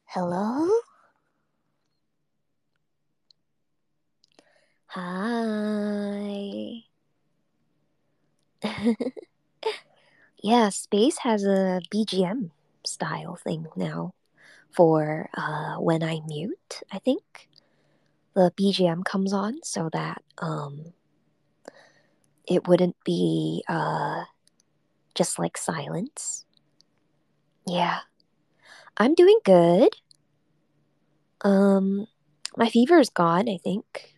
Hello? Hi. Yeah, Space has a BGM style thing now for when I mute, I think. The BGM comes on so that it wouldn't be just like silence. Yeah. I'm doing good. Um my fever is gone, I think.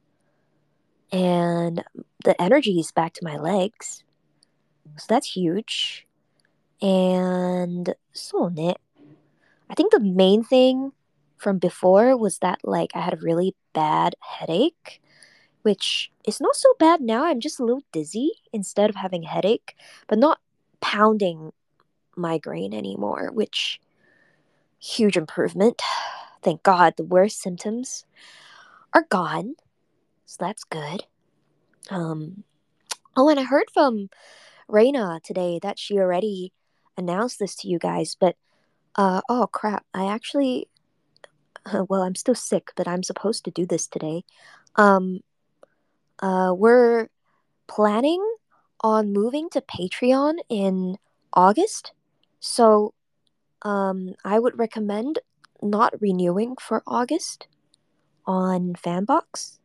And the energy is back to my legs. So that's huge. And so ne I think the main thing from before was that like I had a really bad headache, which is not so bad now. I'm just a little dizzy instead of having a headache, but not pounding migraine anymore, which huge improvement. Thank God the worst symptoms are gone. So that's good. Um oh, and I heard from Reina today that she already announced this to you guys, but oh crap, I actually well, I'm still sick, but I'm supposed to do this today. Um, we're planning on moving to Patreon in August. So, I would recommend not renewing for August on Fanbox.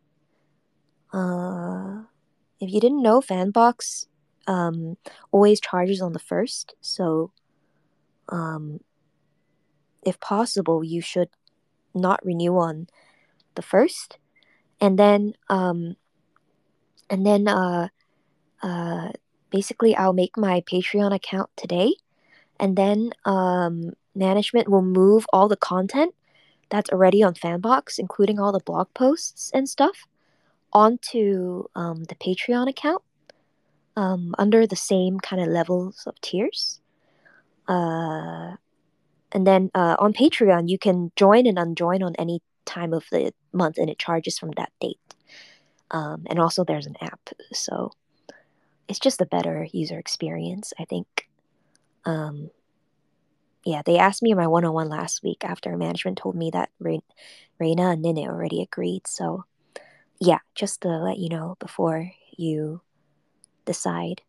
Uh, if you didn't know, Fanbox always charges on the first. So, um, if possible, you should not renew on the first, and then and then uh, basically I'll make my Patreon account today, and then management will move all the content that's already on Fanbox, including all the blog posts and stuff, onto the Patreon account under the same kind of levels of tiers. Uh, and then on Patreon, you can join and unjoin on any time of the month, and it charges from that date. And also, there's an app, so it's just a better user experience, I think. Um, yeah, they asked me in my one-on-one last week after management told me that Reina and Nene already agreed. So yeah, just to let you know before you decide.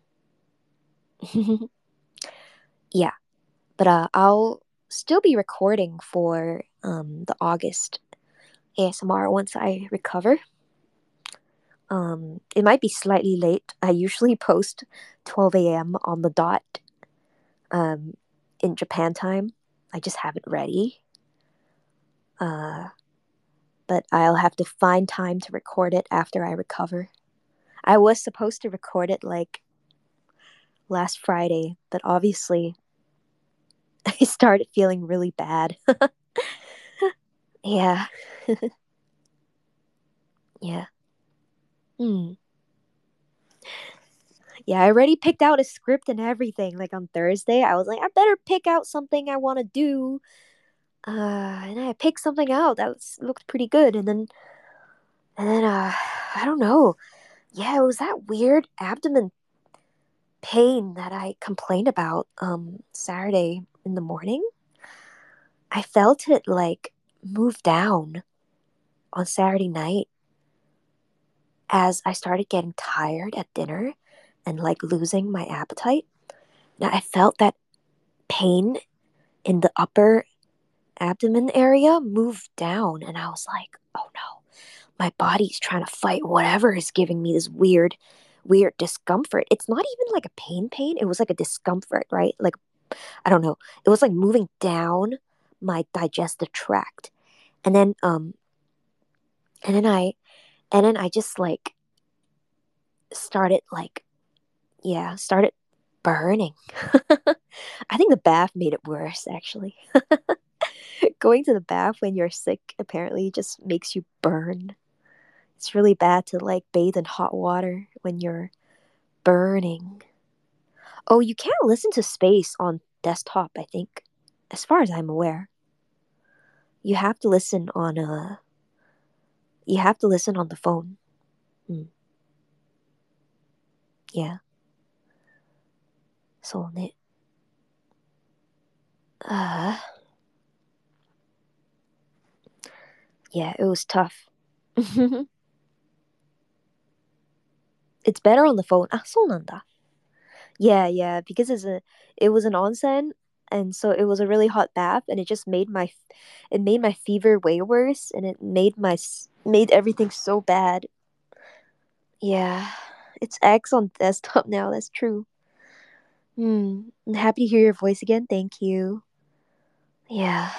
Yeah, but I'll still be recording for the August ASMR once I recover. It might be slightly late. I usually post 12 a.m. on the dot um, in Japan time. I just have it ready. Uh, but I'll have to find time to record it after I recover. I was supposed to record it like last Friday, but obviously I started feeling really bad. Yeah. Yeah. Hmm. Yeah, I already picked out a script and everything. Like on Thursday, I was like, I better pick out something I want to do. And I picked something out that looked pretty good, and then I don't know. Yeah, it was that weird abdomen pain that I complained about Saturday in the morning. I felt it like move down on Saturday night as I started getting tired at dinner and like losing my appetite. Now I felt that pain in the upper abdomen area move down, and I was like, oh no, my body's trying to fight whatever is giving me this weird discomfort. It's not even like a pain, it was like a discomfort, right? Like, I don't know, it was like moving down my digestive tract. And then and then I just like started like, yeah, started burning. I think the bath made it worse, actually. Going to the bath when you're sick apparently just makes you burn. It's really bad to like bathe in hot water when you're burning. Oh, you can't listen to Space on desktop, I think, as far as I'm aware. You have to listen on you have to listen on the phone. Mm, yeah. So ne. Uh, Yeah, it was tough. It's better on the phone. Ah, そうなんだ. Yeah, yeah, because it was an onsen, and so it was a really hot bath, and it made my fever way worse, and it made everything so bad. Yeah, it's X on desktop now. That's true. I'm happy to hear your voice again. Thank you. Yeah,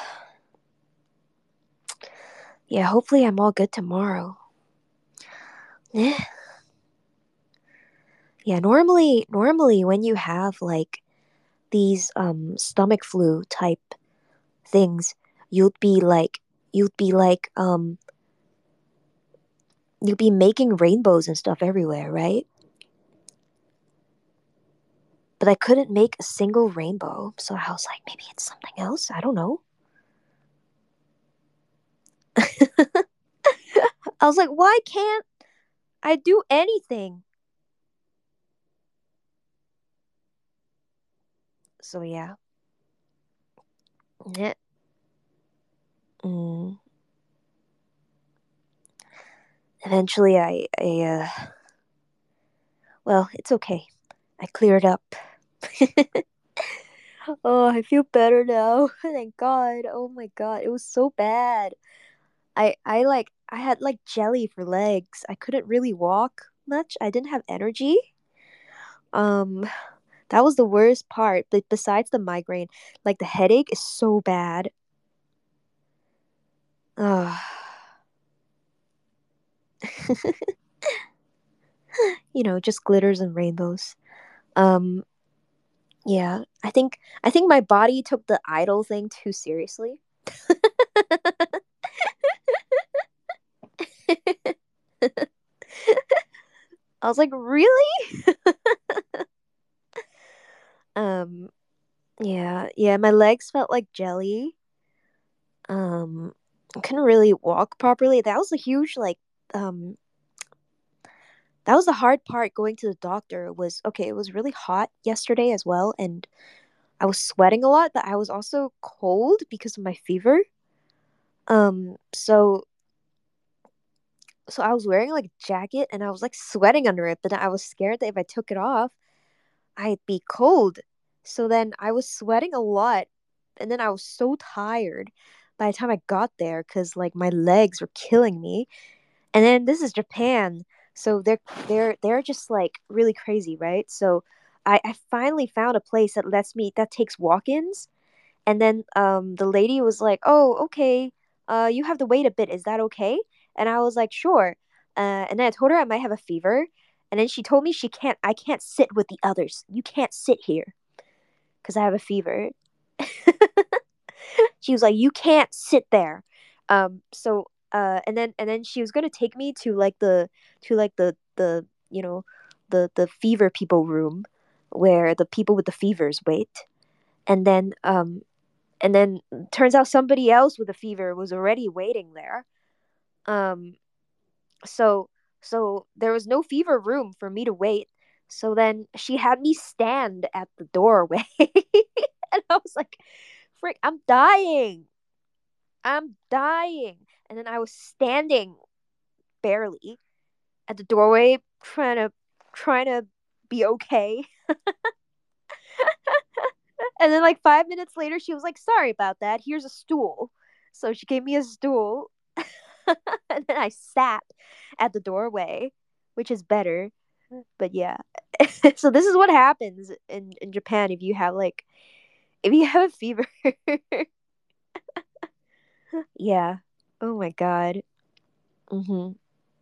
yeah. Hopefully, I'm all good tomorrow. Yeah, yeah. Normally, when you have like these stomach flu type things, you'd be like you'd be like you'd be making rainbows and stuff everywhere, right? But I couldn't make a single rainbow, so I was like, maybe it's something else. I don't know. I was like, why can't I do anything? So yeah, yeah. Mm. Eventually, well, it's okay. I cleared up. Oh, I feel better now. Thank God. Oh my God, it was so bad. I had like jelly for legs. I couldn't really walk much. I didn't have energy. Um, that was the worst part. But besides the migraine, like the headache is so bad. Ugh. Just glitters and rainbows. Um, yeah, I think my body took the idol thing too seriously. I was like, really? Um, yeah, yeah, my legs felt like jelly. I couldn't really walk properly. Um that was the hard part going to the doctor was okay, it was really hot yesterday as well, and I was sweating a lot, but I was also cold because of my fever. So I was wearing like a jacket and I was like sweating under it, but I was scared that if I took it off, I'd be cold. So then I was sweating a lot, and then I was so tired by the time I got there because like my legs were killing me. And then this is Japan, so they're just like really crazy, right? So I finally found a place that takes walk-ins, and then the lady was like, "Oh, okay, you have to wait a bit. Is that okay?" And I was like, "Sure." And then I told her I might have a fever, and then she told me I can't sit with the others. You can't sit here because I have a fever. She was like, "You can't sit there." And then she was gonna take me to the fever people room where the people with the fevers wait. And then turns out somebody else with a fever was already waiting there. Um, so so there was no fever room for me to wait. So then she had me stand at the doorway, and I was like, "Frick, I'm dying! I'm dying!" And then I was standing barely at the doorway, trying to be okay. And then like 5 minutes later, she was like, "Sorry about that. Here's a stool." So she gave me a stool, and then I sat at the doorway, which is better. But yeah, so this is what happens in Japan if you have a fever. Yeah. Oh my God. hmm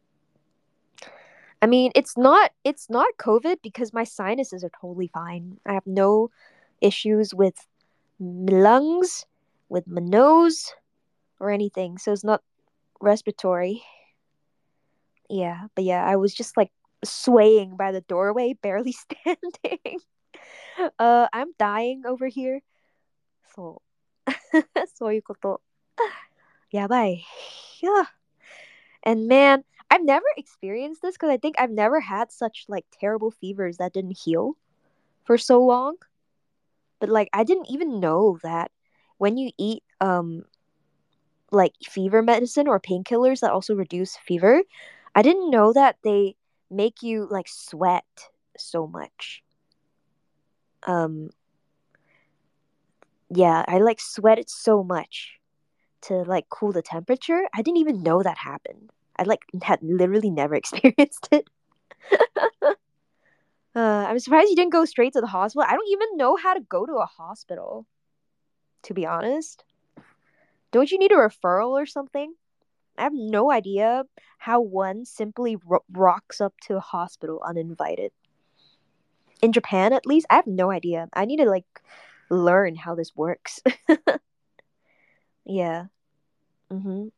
I mean, it's not COVID because my sinuses are totally fine. I have no issues with my lungs, with my nose, or anything. So it's not respiratory. Yeah, but yeah, I was just like swaying by the doorway, barely standing. I'm dying over here. So, そういうこと。やばい. Yeah. And man, I've never experienced this because I think I've never had such like terrible fevers that didn't heal for so long. But like I didn't even know that when you eat like fever medicine or painkillers that also reduce fever. I didn't know that they make you like sweat so much. Um, yeah, I like sweated so much to like cool the temperature. I didn't even know that happened. I like had literally never experienced it. I'm surprised you didn't go straight to the hospital. I don't even know how to go to a hospital, to be honest. Don't you need a referral or something? I have no idea how one simply rocks up to a hospital uninvited. In Japan, at least, I have no idea. I need to like learn how this works. Yeah. Mhm.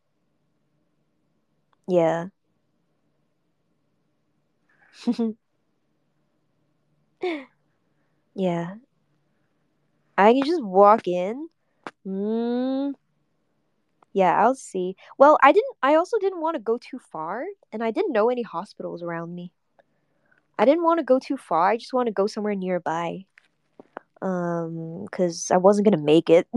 Yeah. Yeah. I can just walk in. Mm, yeah, I'll see. Well, I also didn't want to go too far, and I didn't know any hospitals around me. I didn't want to go too far. I just want to go somewhere nearby. Cuz I wasn't going to make it.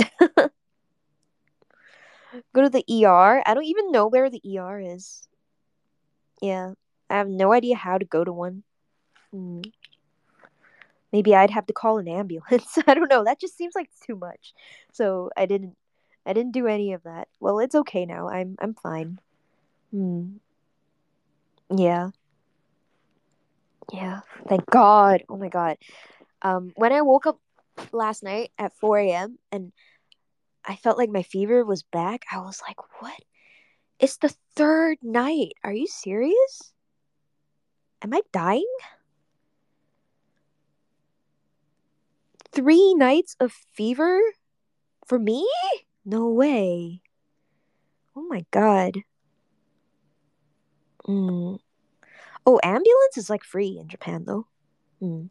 Go to the ER. I don't even know where the ER is. Yeah. I have no idea how to go to one. Hmm. Maybe I'd have to call an ambulance. I don't know. That just seems like too much. So I didn't do any of that. Well, it's okay now. I'm fine. Hmm. Yeah. Yeah. Thank God. Oh my God. When I woke up last night at 4 a.m. and I felt like my fever was back, I was like, what? It's the third night. Are you serious? Am I dying? 3 nights of fever for me? No way. Oh my God. Mm. Oh, ambulance is like free in Japan though. Mm.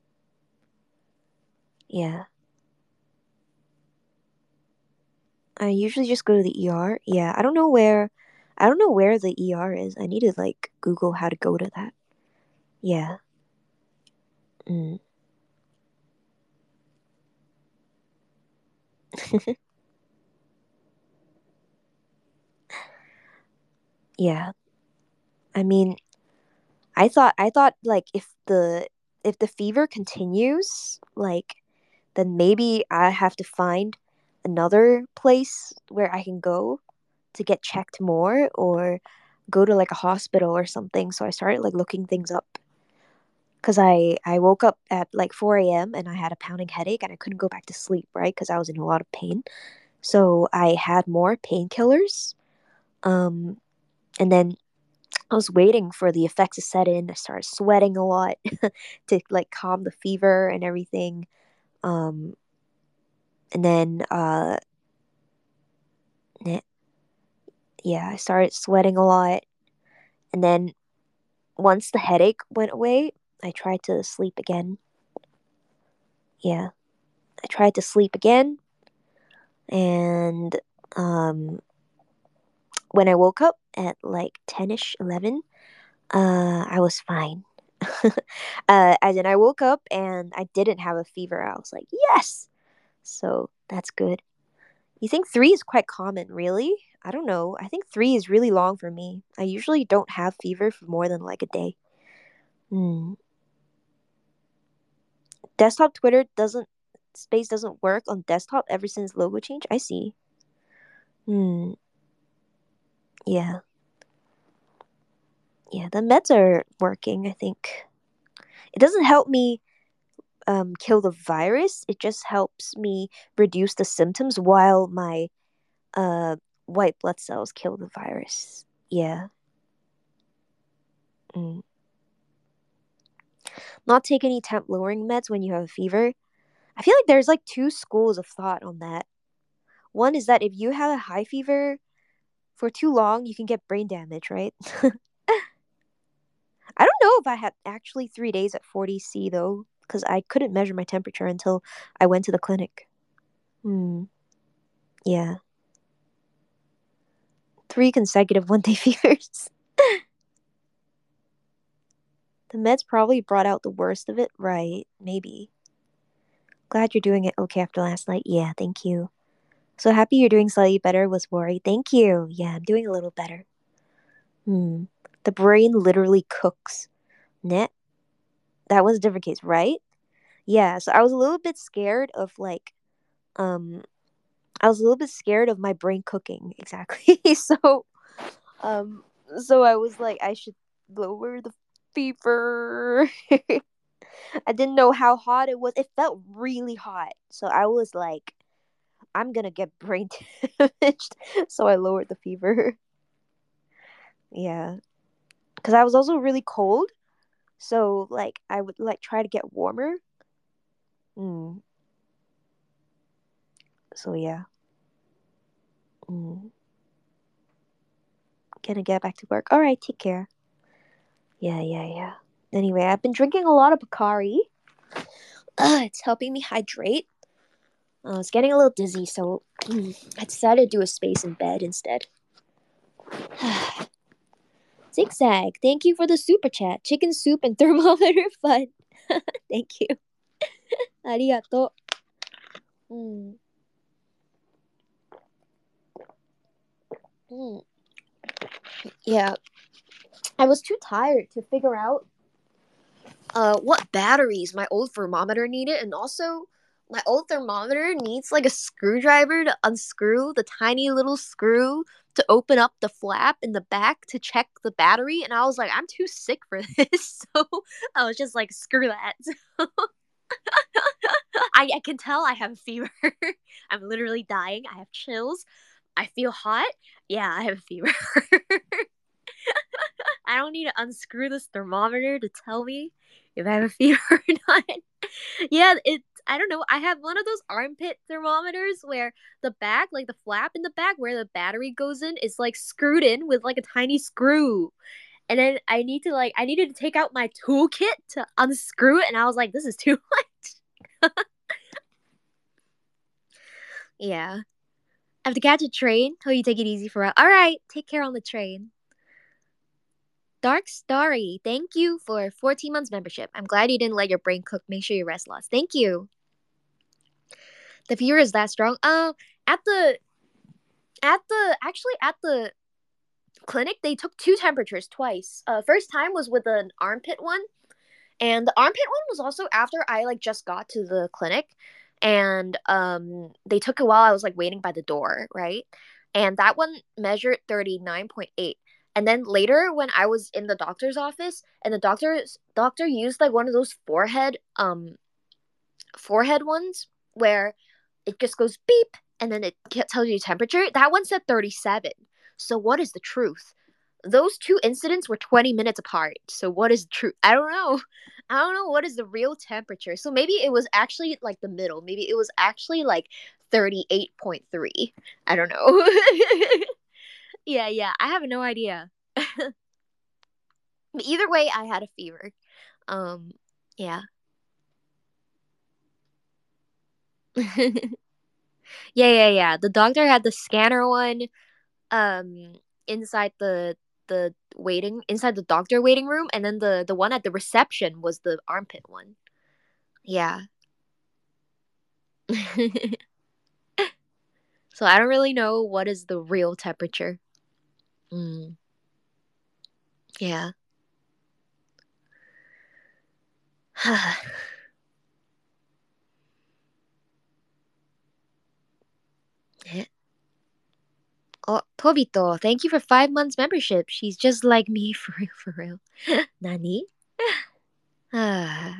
Yeah. I usually just go to the ER. Yeah, I don't know where the ER is. I need to like Google how to go to that. Yeah. Mm. Yeah. I mean, I thought like if the fever continues, like then maybe I have to find another place where I can go to get checked more or go to like a hospital or something. So I started like looking things up because I woke up at like 4 a.m. and I had a pounding headache and I couldn't go back to sleep, right? Because I was in a lot of pain. So I had more painkillers. Um, and then I was waiting for the effects to set in. I started sweating a lot to like calm the fever and everything. Um, and then yeah, I started sweating a lot. And then once the headache went away, I tried to sleep again. Yeah, I tried to sleep again, and um, when I woke up at like 10ish, 11, I was fine. As in, I woke up and I didn't have a fever. I was like, yes! So that's good. You think 3 is quite common, really? I don't know. I think 3 is really long for me. I usually don't have fever for more than like a day. Hmm. Desktop Twitter doesn't Space doesn't work on desktop ever since logo change. I see. Hmm. Yeah. Yeah. The meds are working. I think it doesn't help me kill the virus. It just helps me reduce the symptoms while my uh white blood cells kill the virus. Yeah. Mm. Not take any temp lowering meds when you have a fever. I feel like there's like two schools of thought on that. One is that if you have a high fever for too long, you can get brain damage, right? I don't know if I had actually 3 days at 40 C though, because I couldn't measure my temperature until I went to the clinic. Hmm. Yeah. 3 consecutive 1 day fevers. The meds probably brought out the worst of it, right? Maybe. Glad you're doing it okay after last night. Yeah, thank you. So happy you're doing slightly better with worry. Thank you. Yeah, I'm doing a little better. Hmm. The brain literally cooks. Net. That was a different case, right? Yeah. So I was a little bit scared of um, I was a little bit scared of my brain cooking. Exactly. Um, so I was like, I should lower the fever. I didn't know how hot it was. It felt really hot. So I was like, I'm gonna get brain damaged. So I lowered the fever. Yeah. Because I was also really cold. So like I would like try to get warmer. Mm. So yeah. Mm. Gonna get back to work. All right, take care. Yeah, yeah, yeah. Anyway, I've been drinking a lot of Pocari. It's helping me hydrate. I was getting a little dizzy, so I decided to do a space in bed instead. Zigzag, thank you for the super chat. Chicken soup and thermometer fun. Thank you. Arigato. Mm. Mm. Yeah, I was too tired to figure out what batteries my old thermometer needed, and also my old thermometer needs like a screwdriver to unscrew the tiny little screw to open up the flap in the back to check the battery, and I was like, I'm too sick for this. So I was just like, screw that. I can tell I have a fever. I'm literally dying. I have chills. I feel hot. Yeah, I have a fever. I don't need to unscrew this thermometer to tell me if I have a fever or not. Yeah, it's I don't know. I have one of those armpit thermometers where the back, like the flap in the back where the battery goes in, is like screwed in with like a tiny screw. And then I needed to take out my toolkit to unscrew it, and I was like, this is too much. Yeah. I have to catch a train. Oh, you take it easy for a All right, take care on the train. Dark Starry, thank you for 14 months membership. I'm glad you didn't let your brain cook. Make sure you rest lots. Thank you. The fever is that strong. At the at the clinic, they took two temperatures twice. First time was with an armpit one, and the armpit one was also after I like just got to the clinic, and they took it while I was like waiting by the door, right? And that one measured 39.8. And then later when I was in the doctor's office and the doctor used like one of those forehead ones where it just goes beep and then it tells you temperature. That one said 37. So what is the truth? Those two incidents were 20 minutes apart. So what is the truth? I don't know. I don't know what is the real temperature. So maybe it was actually like the middle. Maybe it was actually like 38.3. I don't know. Yeah, yeah. I have no idea. But either way, I had a fever. Yeah. Yeah, yeah, yeah. The doctor had the scanner one um inside the waiting inside the doctor waiting room, and then the one at the reception was the armpit one. Yeah. So I don't really know what is the real temperature. Mm, yeah. Eh. Oh, Tobito, thank you for 5 months membership. She's just like me for real, for real. Nani? Ah,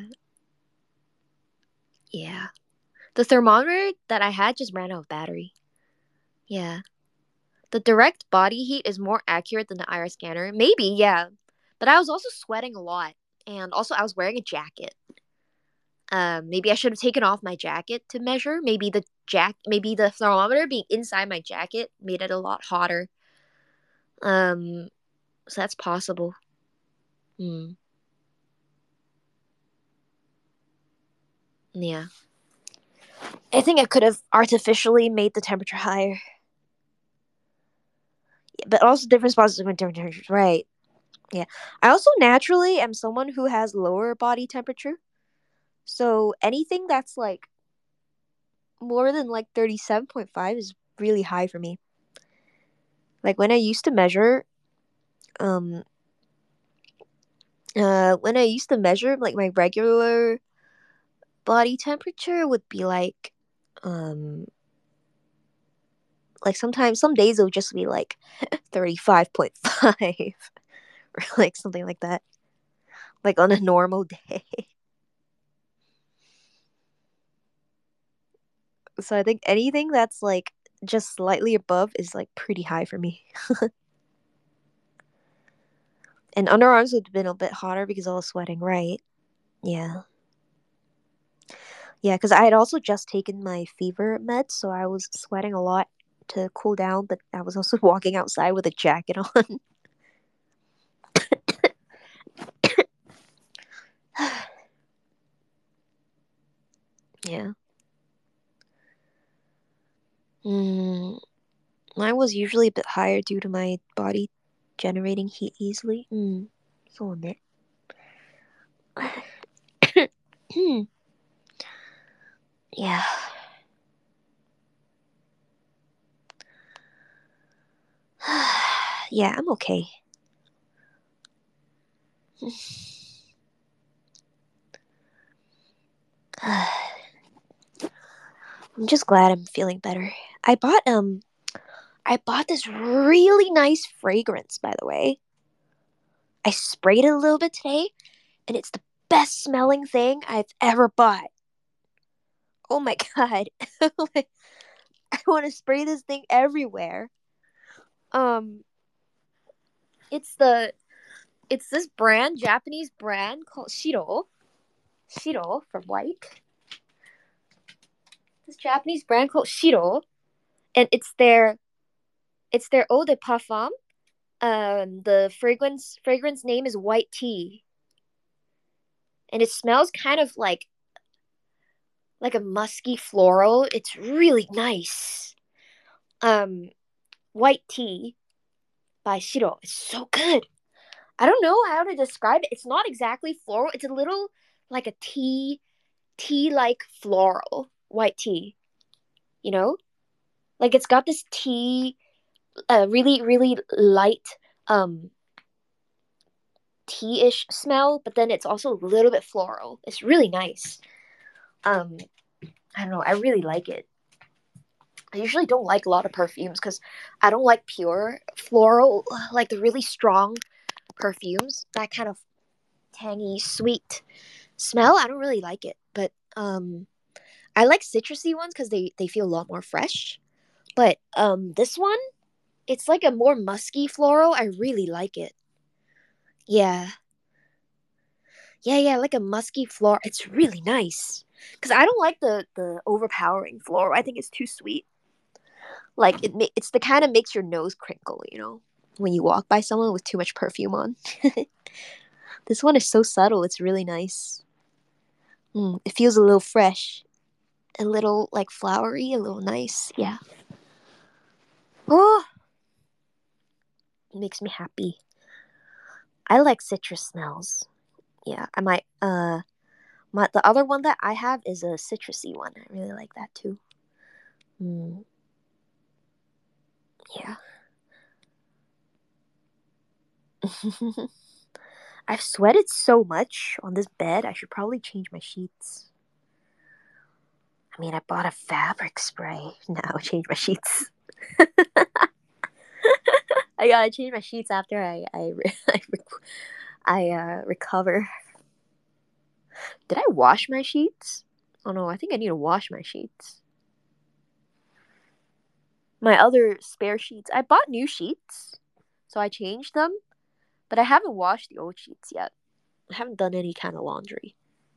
yeah. The thermometer that I had just ran out of battery. Yeah. The direct body heat is more accurate than the IR scanner. Maybe, yeah. But I was also sweating a lot. And also I was wearing a jacket. Maybe I should have taken off my jacket to measure. Maybe the thermometer being inside my jacket made it a lot hotter. Um, so that's possible. Hmm. Yeah. I think I could have artificially made the temperature higher. But also different spots with different temperatures. Right. Yeah. I also naturally am someone who has lower body temperature. So anything that's like more than like 37.5 is really high for me. Like when I used to measure, um, when I used to measure, like my regular body temperature would be um, like sometimes some days it would just be like 35.5 or like something like that. Like on a normal day. So I think anything that's like just slightly above is like pretty high for me. And underarms would have been a bit hotter because I was sweating, right? Yeah. Yeah, because I had also just taken my fever meds, so I was sweating a lot to cool down, but I was also walking outside with a jacket on. Yeah. Mm, mine was usually a bit higher due to my body generating heat easily. So a Yeah. Yeah, I'm okay. I'm just glad I'm feeling better. I bought I bought this really nice fragrance, by the way. I sprayed it a little bit today, and it's the best smelling thing I've ever bought. Oh my god. I want to spray this thing everywhere. Um it's the it's this brand, Japanese brand called Shiro. Shiro from White. This Japanese brand called Shiro, and it's their eau de parfum. The fragrance name is White Tea, and it smells kind of like a musky floral. It's really nice. Um, White Tea by Shiro. It's so good. I don't know how to describe it. It's not exactly floral. It's a little like a tea like floral white tea. You know, like it's got this tea, really light um tea-ish smell, but then it's also a little bit floral. It's really nice. Um, I don't know. I really like it. I usually don't like a lot of perfumes because I don't like pure floral, like the really strong perfumes. That kind of tangy, sweet smell. I don't really like it. But I like citrusy ones because they feel a lot more fresh. But this one, it's like a more musky floral. I really like it. Yeah, yeah, like a musky floral. It's really nice because I don't like the overpowering floral. I think it's too sweet. Like it's the kind of makes your nose crinkle, when you walk by someone with too much perfume on. This one is so subtle. It's really nice. It feels a little fresh, a little like flowery, a little nice. Yeah. Oh, it makes me happy. I like citrus smells. Yeah, I might. The other one that I have is a citrusy one. I really like that too. Mm, yeah. I've sweated so much on this bed. I should probably change my sheets. I mean, I bought a fabric spray. Now change my sheets. I gotta change my sheets after I recover. Did I wash my sheets? Oh no, I think I need to wash my sheets. My other spare sheets. I bought new sheets, so I changed them, but I haven't washed the old sheets yet. I haven't done any kind of laundry.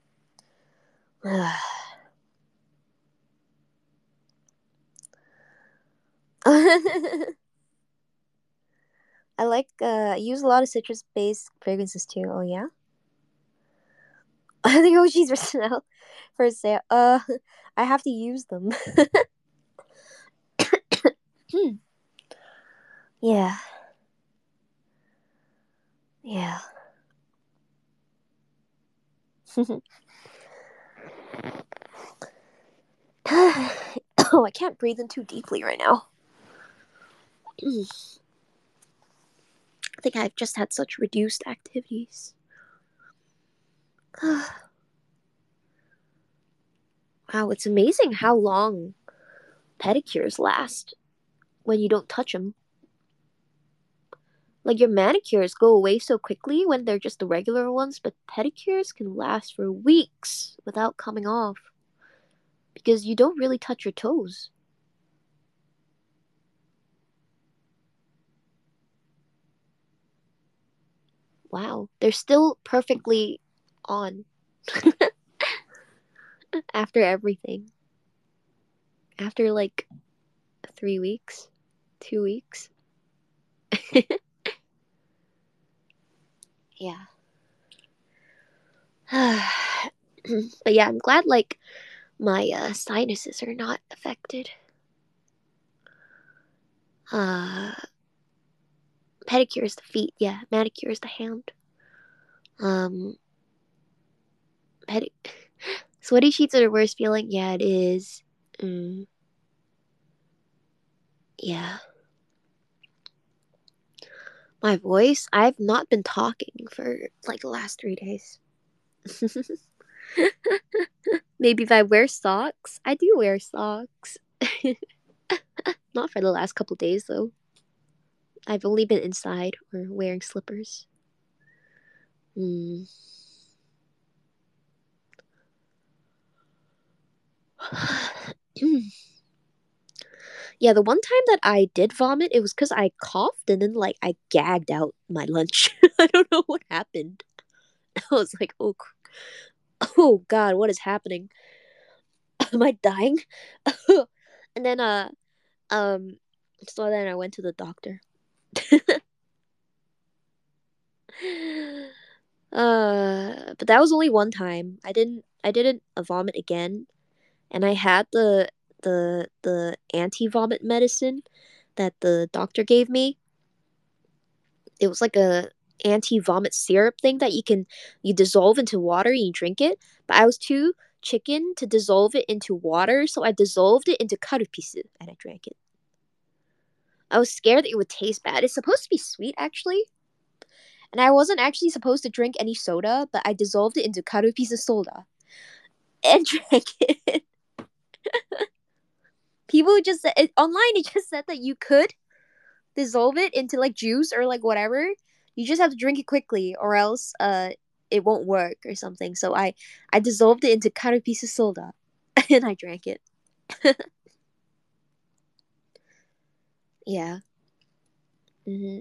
I use a lot of citrus based fragrances too. Oh yeah? I think OGs are sale for sale. I have to use them. Hmm. Yeah. Yeah. Oh, I can't breathe in too deeply right now. I think I've just had such reduced activities. Wow, it's amazing how long pedicures last when you don't touch them. Like your manicures go away so quickly when they're just the regular ones, but pedicures can last for weeks without coming off because you don't really touch your toes. Wow, they're still perfectly on after everything. After like 3 weeks, 2 weeks. Yeah. But yeah, I'm glad like my sinuses are not affected. Uh, pedicure is the feet, yeah. Manicure is the hand. Um, pedi- Sweaty sheets are the worst feeling. Yeah, it is. Mm, yeah. My voice, I've not been talking for like the last 3 days. Maybe if I wear socks. I do wear socks. Not for the last couple days though. I've only been inside or wearing slippers. Mm. Yeah, the one time that I did vomit, it was because I coughed and then like I gagged out my lunch. I don't know what happened. I was like, oh God, what is happening? Am I dying? And then um, so then I went to the doctor. But that was only one time. I didn't vomit again, and I had the anti vomit medicine that the doctor gave me. It was like a anti vomit syrup thing that you dissolve into water and you drink it. But I was too chicken to dissolve it into water, so I dissolved it into karupisu and I drank it. I was scared that it would taste bad. It's supposed to be sweet actually. And I wasn't actually supposed to drink any soda, but I dissolved it into karupisu soda and drank it. People just said online. It just said that you could dissolve it into like juice or like whatever. You just have to drink it quickly, or else it won't work or something. So I dissolved it into karupisu soda, and I drank it. Yeah. Mm-hmm.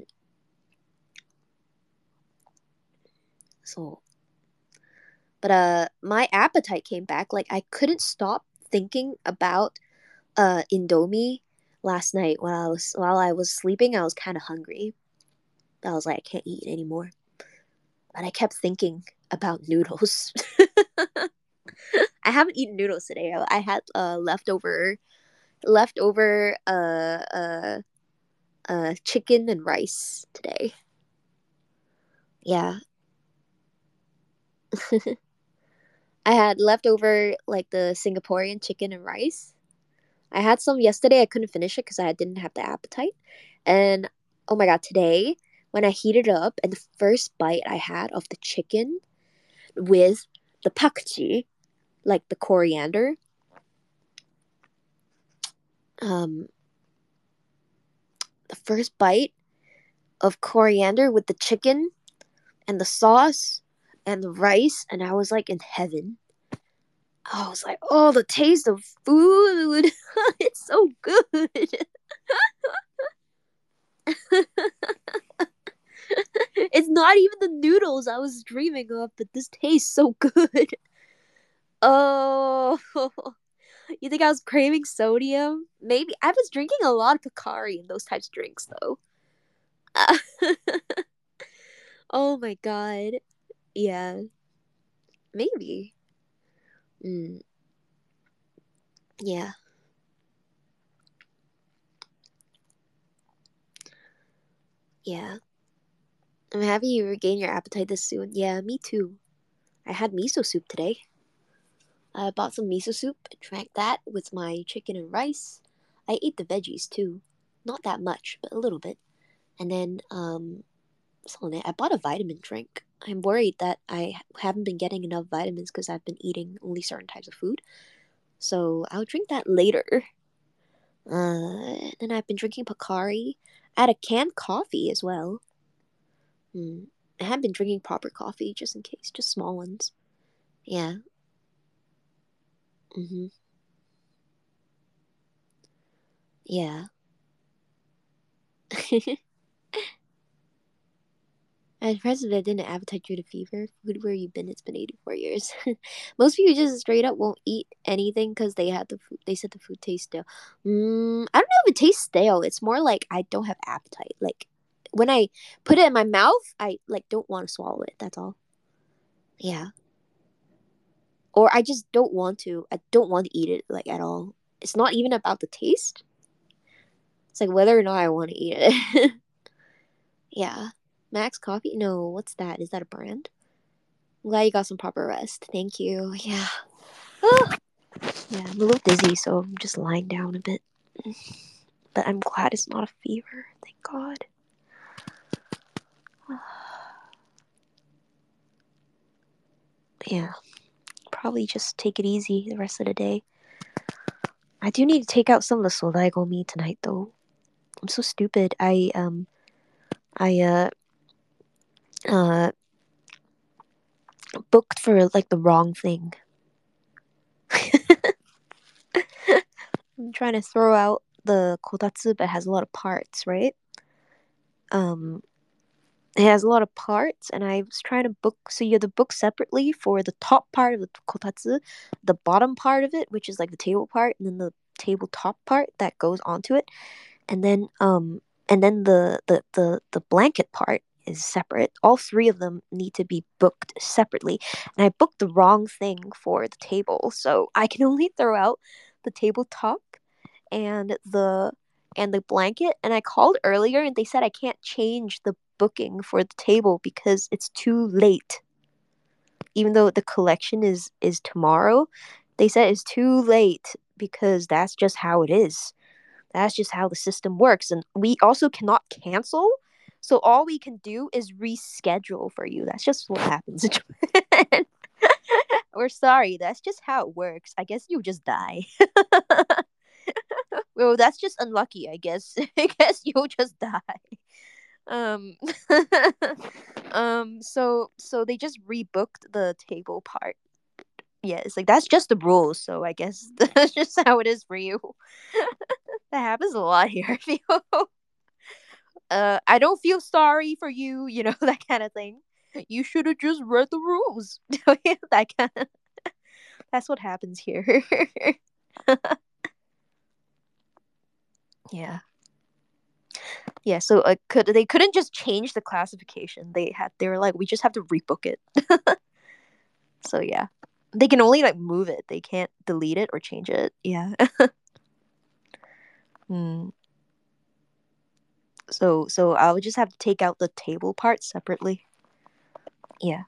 So, but my appetite came back. Like I couldn't stop thinking about Indomie last night while I was sleeping. I was kind of hungry. I was like, I can't eat anymore. But I kept thinking about noodles. I haven't eaten noodles today. I had leftover chicken and rice today. Yeah. I had leftover like the Singaporean chicken and rice. I had some yesterday. I couldn't finish it because I didn't have the appetite. And oh my god, today when I heated it up and the first bite I had of the chicken with the pakji, like the coriander, um, the first bite of coriander with the chicken and the sauce and the rice, and I was like in heaven. I was like, oh, the taste of food. It's so good. It's not even the noodles I was dreaming of, but this tastes so good. Oh, you think I was craving sodium? Maybe. I was drinking a lot of Picari and those types of drinks, though. Oh my god. Yeah, maybe. Mm, yeah, yeah. I'm happy you regained your appetite this soon. Yeah, me too. I had miso soup today. I bought some miso soup, drank that with my chicken and rice. I ate the veggies too. Not that much, but a little bit. And then, I bought a vitamin drink. I'm worried that I haven't been getting enough vitamins because I've been eating only certain types of food. So I'll drink that later. Then I've been drinking Pocari. I had a canned coffee as well. I haven't been drinking proper coffee just in case, just small ones. Yeah. Mhm. Yeah. As president didn't appetite due to fever. Food where you been? It's been 84 years. Most people just straight up won't eat anything because they had the food. They said the food tastes stale. I don't know if it tastes stale. It's more like I don't have appetite. Like when I put it in my mouth, I like don't want to swallow it. That's all. Yeah. Or I just don't want to. I don't want to eat it like at all. It's not even about the taste. It's like whether or not I want to eat it. Yeah. Max Coffee? No, what's that? Is that a brand? I'm glad you got some proper rest. Thank you. Yeah. Ah. Yeah, I'm a little dizzy, so I'm just lying down a bit. But I'm glad it's not a fever. Thank God. Yeah. Probably just take it easy the rest of the day. I do need to take out some of the Solaigomi tonight, though. I'm so stupid. I uh booked for like the wrong thing. I'm trying to throw out the kotatsu, but it has a lot of parts, right? Um, it has a lot of parts, and I was trying to book. So you have to book separately for the top part of the kotatsu, the bottom part of it, which is like the table part, and then the tabletop part that goes onto it, and then the blanket part is separate. All three of them need to be booked separately, and I booked the wrong thing for the table, so I can only throw out the tabletop and the blanket. And I called earlier and they said I can't change the booking for the table because it's too late. Even though the collection is tomorrow, they said it's too late because that's just how it is. That's just how the system works, and we also cannot cancel. So all we can do is reschedule for you. That's just what happens in Japan. We're sorry. That's just how it works. I guess you just die. Well, that's just unlucky, I guess. I guess you'll just die. Um, so they just rebooked the table part. Yeah, it's like that's just the rules. So I guess that's just how it is for you. That happens a lot here. I feel. I don't feel sorry for you. You know that kind of thing. You should have just read the rules. that kind of. That's what happens here. Yeah. Yeah, so they couldn't just change the classification. They were like we just have to rebook it. So yeah. They can only like move it. They can't delete it or change it. Yeah. Hmm. So I would just have to take out the table part separately. Yeah.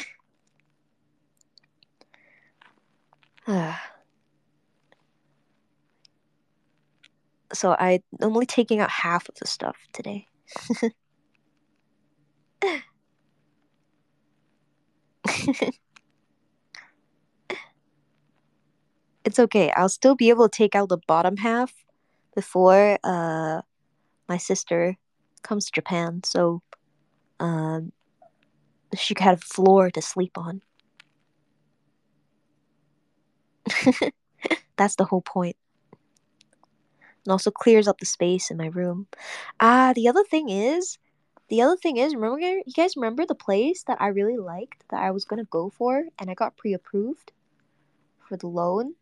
So I'm only taking out half of the stuff today. It's okay. I'll still be able to take out the bottom half before my sister comes to Japan. So um she could have a floor to sleep on. That's the whole point. And also clears up the space in my room. The other thing is, remember you guys remember the place that I really liked that I was gonna go for and I got pre-approved for the loan?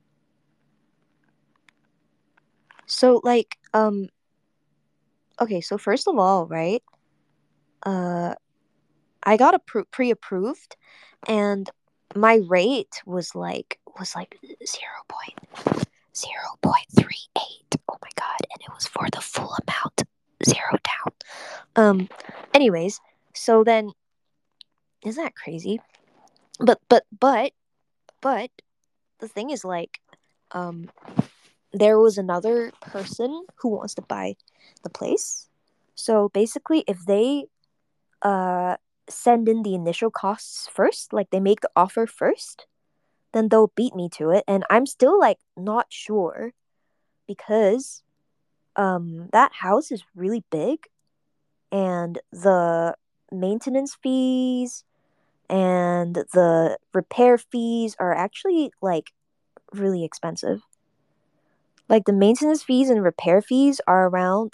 So like okay, so first of all, right? Uh I got a pre-approved and my rate was like 0.038. Oh my god, and it was for the full amount, zero down. Anyways, so then isn't that crazy? But the thing is like, um, there was another person who wants to buy the place. So basically, if they uh send in the initial costs first, like they make the offer first, then they'll beat me to it. And I'm still like not sure because that house is really big and the maintenance fees and the repair fees are actually like really expensive. Like the maintenance fees and repair fees are around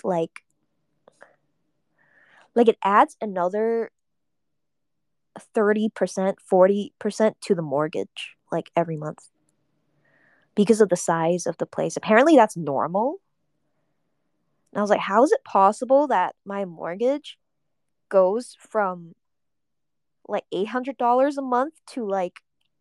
like it adds another 30%, 40% to the mortgage like every month because of the size of the place. Apparently that's normal. And I was like, how is it possible that my mortgage goes from like $800 a month to like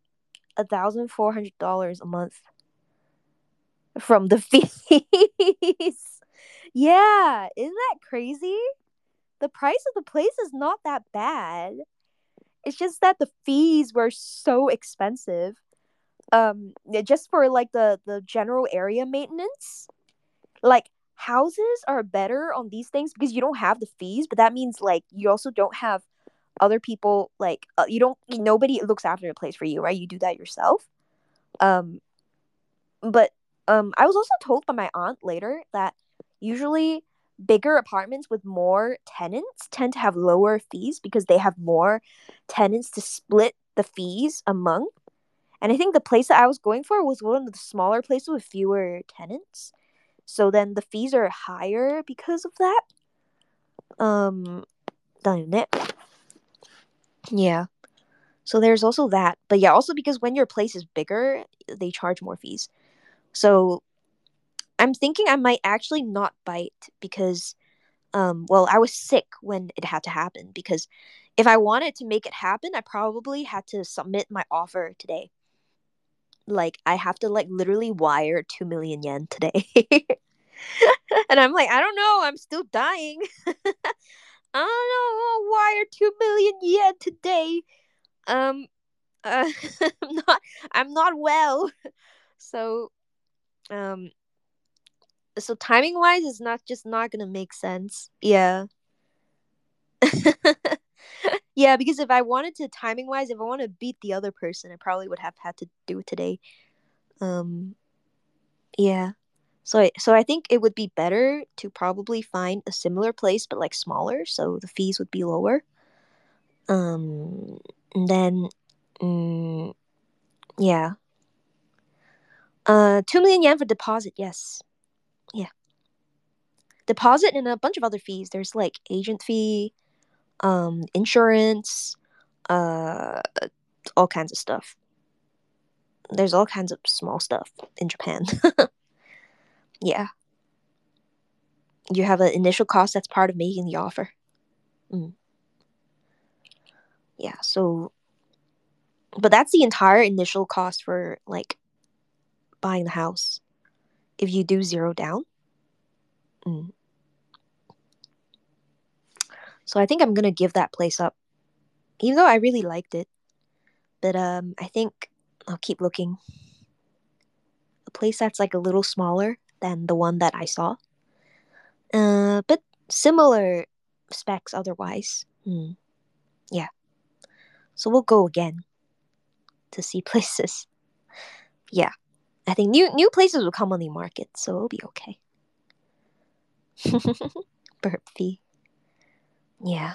$1,400 a month from the fees? Yeah, isn't that crazy? The price of the place is not that bad. It's just that the fees were so expensive. Yeah, just for like the general area maintenance. Like houses are better on these things because you don't have the fees, but that means like you also don't have other people like you don't nobody looks after the place for you, right? You do that yourself. Um, but I was also told by my aunt later that usually bigger apartments with more tenants tend to have lower fees because they have more tenants to split the fees among. And I think the place that I was going for was one of the smaller places with fewer tenants. So then the fees are higher because of that. Um, done it. Yeah. So there's also that. But yeah, also because when your place is bigger, they charge more fees. So I'm thinking I might actually not bite because well, I was sick when it had to happen because if I wanted to make it happen, I probably had to submit my offer today. Like I have to like literally wire 2 million yen today. And I'm like, I don't know, I'm still dying. I don't know, I'll wire 2 million yen today. Um uh, I'm not well. So um so timing wise is not just not gonna make sense. Yeah. Yeah, because if I wanted to timing wise, if I want to beat the other person, I probably would have had to do it today. Um yeah. So I think it would be better to probably find a similar place but like smaller so the fees would be lower. And then mm, yeah. 2 million yen for deposit, yes. Yeah. Deposit and a bunch of other fees. There's like agent fee, insurance, uh all kinds of stuff. There's all kinds of small stuff in Japan. Yeah. You have an initial cost that's part of making the offer. Mm. Yeah. So, but that's the entire initial cost for like buying the house. If you do zero down. Mm. So I think I'm gonna give that place up, even though I really liked it. But I think I'll keep looking. A place that's like a little smaller than the one that I saw. But similar specs otherwise. Mm. Yeah. So we'll go again to see places. Yeah. I think new places will come on the market, so it'll be okay. Burp fee. Yeah.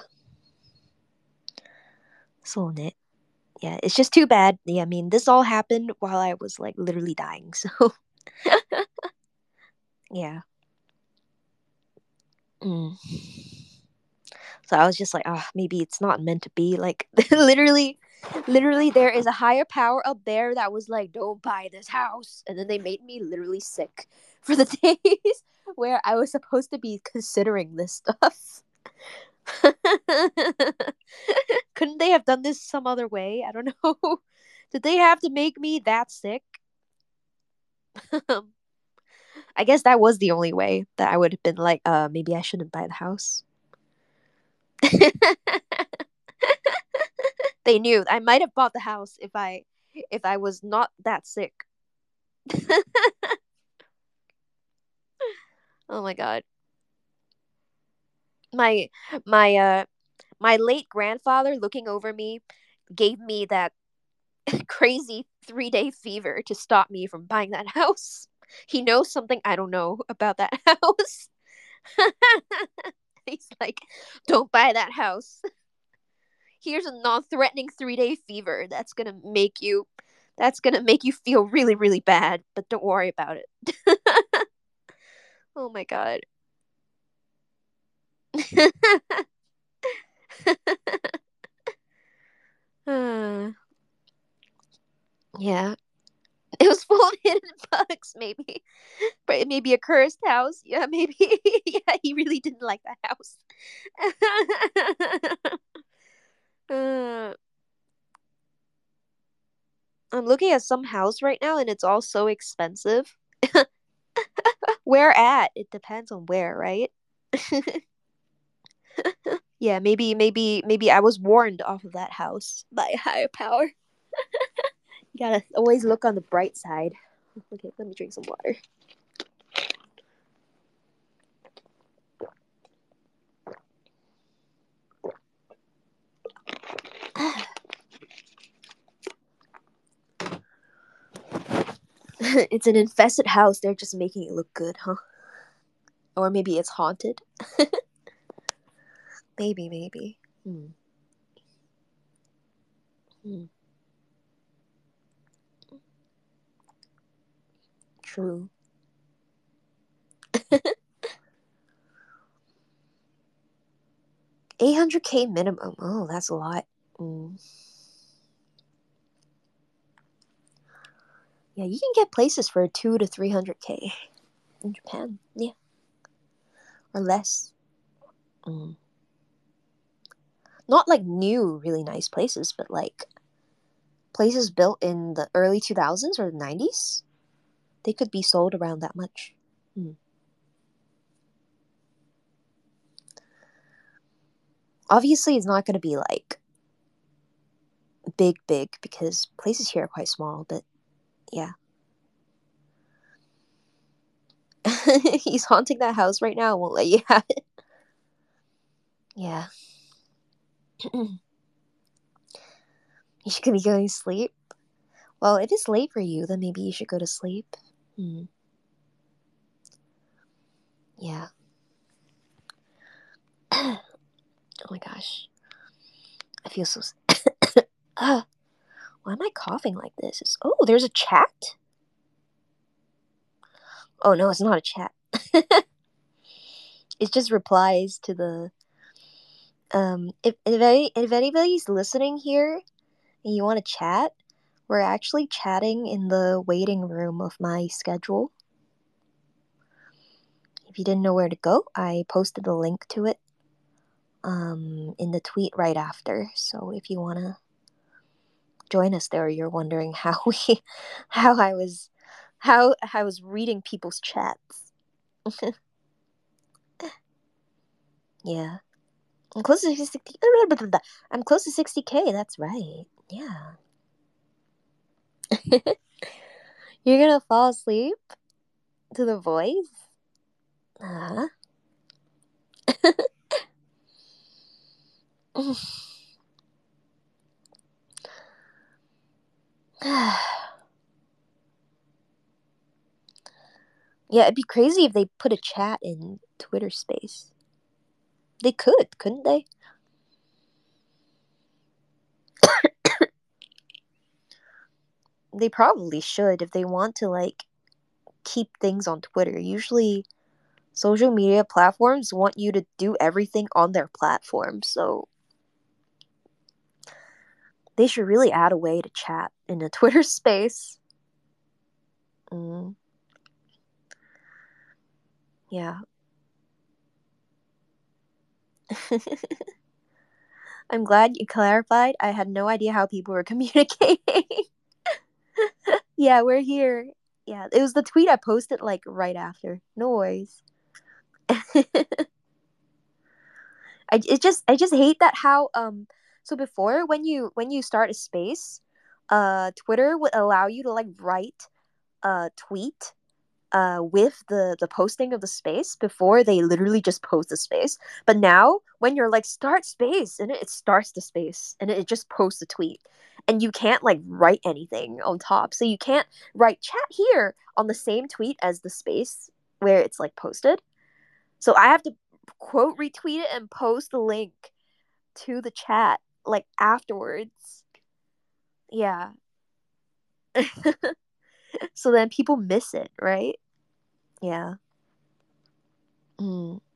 So it. Yeah, it's just too bad. Yeah, I mean, this all happened while I was like literally dying. So yeah. Mm. So I was just like, ah, maybe it's not meant to be. Like literally, there is a higher power up there that was like, don't buy this house, and then they made me literally sick for the days where I was supposed to be considering this stuff. Couldn't they have done this some other way? I don't know. Did they have to make me that sick? I guess that was the only way that I would have been like, maybe I shouldn't buy the house. They knew I might have bought the house if I was not that sick. Oh my god. My my uh my late grandfather looking over me gave me that crazy 3-day fever to stop me from buying that house. He knows something I don't know about that house. He's like, don't buy that house. Here's a non-threatening 3-day fever that's gonna make you feel really, really bad, but don't worry about it. Oh my god. uh, yeah. It was full of hidden bugs, maybe. But maybe a cursed house. Yeah, maybe. Yeah, he really didn't like that house. uh, I'm looking at some house right now and it's all so expensive. Where at? It depends on where, right? Yeah, maybe I was warned off of that house by a higher power. You gotta always look on the bright side. Okay, let me drink some water. It's an infested house. They're just making it look good, huh? Or maybe it's haunted. Maybe. Hmm. Hmm. True. 800K minimum. Oh, that's a lot. Mm. Yeah, you can get places for 2 to 300K in Japan. Yeah, or less. Mm. Not like new, really nice places, but like places built in the early 2000s or the 90s. They could be sold around that much. Mm. Obviously, it's not going to be like big because places here are quite small, but yeah. He's haunting that house right now and won't let you have it. Yeah. You should be going to sleep. Well, if it's late for you, then maybe you should go to sleep. Hmm. Yeah. Oh my gosh. I feel so. uh, why am I coughing like this? Oh, there's a chat? Oh no, it's not a chat. It just replies to the. If anybody's listening here and you want to chat, we're actually chatting in the waiting room of my schedule. If you didn't know where to go, I posted a link to it in the tweet right after. So if you wanna join us there, you're wondering how I was reading people's chats. Yeah, I'm close to 60. I'm close to 60K. That's right. Yeah, you're gonna fall asleep to the voice. Uh-huh. Yeah, it'd be crazy if they put a chat in Twitter Space. They could, couldn't they? They probably should if they want to like keep things on Twitter. Usually social media platforms want you to do everything on their platform, so they should really add a way to chat in a Twitter space. Mm, yeah. I'm glad you clarified. I had no idea how people were communicating. Yeah, we're here. Yeah, it was the tweet I posted like right after. No worries. I just hate that how so before when you start a space, Twitter would allow you to like write tweet with the posting of the space. Before, they literally just post the space, but now when you're like start space, and it starts the space, and it just posts a tweet, and you can't like write anything on top, so you can't write chat here on the same tweet as the space where it's like posted. So I have to quote retweet it and post the link to the chat like afterwards. Yeah. So then people miss it, right? Yeah. Mm.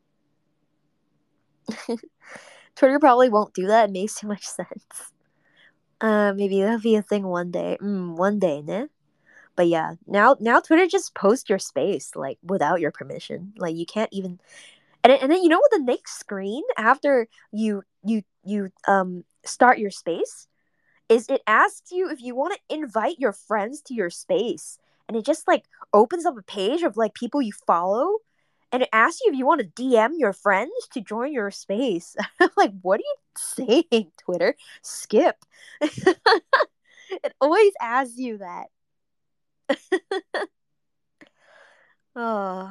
Twitter probably won't do that. It makes too much sense. Maybe that'll be a thing one day. One day, ne? But yeah, now Twitter just posts your space like without your permission. Like you can't even. And then you know what the next screen after you start your space is, it asks you if you want to invite your friends to your space, and it just like opens up a page of like people you follow, and it asks you if you want to DM your friends to join your space. I'm like, what are you saying, Twitter? Skip. It always asks you that. Oh,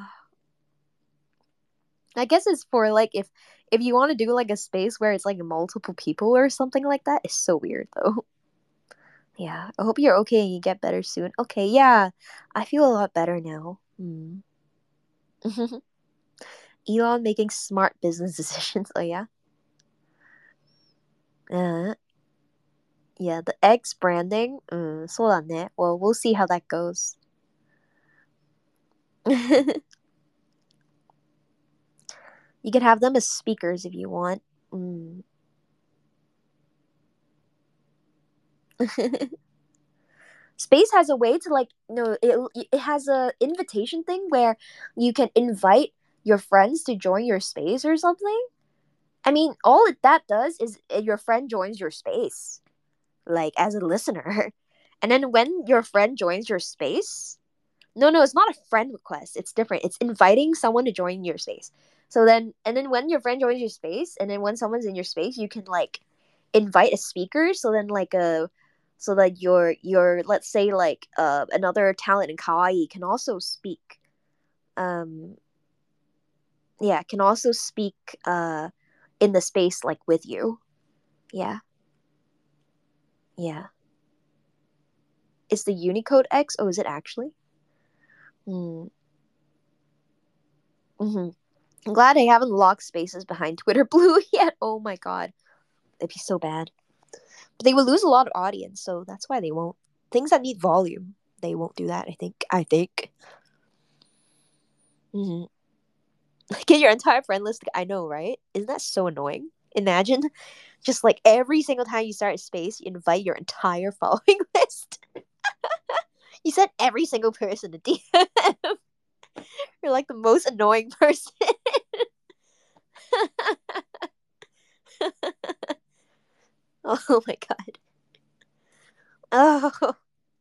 I guess it's for like if you want to do like a space where it's like multiple people or something like that. It's so weird though. Yeah, I hope you're okay and you get better soon. Okay, yeah, I feel a lot better now. Elon making smart business decisions. Oh yeah, uh, yeah. The X branding. そうだね. Well, we'll see how that goes. You can have them as speakers if you want. Mm. Space has a way to like no, it has a invitation thing where you can invite your friends to join your space or something. I mean, that does is your friend joins your space, like as a listener. And then when your friend joins your space, no, it's not a friend request. It's different. It's inviting someone to join your space. So then, and then when your friend joins your space, and then when someone's in your space, you can like invite a speaker. So then, so that your let's say like another talent in kawaii can also speak. Um, yeah, can also speak in the space like with you. Yeah, yeah. Is the Unicode X? Oh, is it actually? Mm. Mm-hmm. I'm glad I haven't locked spaces behind Twitter Blue yet. Oh my god, it'd be so bad. But they would lose a lot of audience, so that's why they won't. Things that need volume, they won't do that. I think. I think. Mm-hmm. Get your entire friend list. I know, right? Isn't that so annoying? Imagine, just like every single time you start a space, you invite your entire following list. You send every single person a DM. You're like the most annoying person. Oh my god. Oh,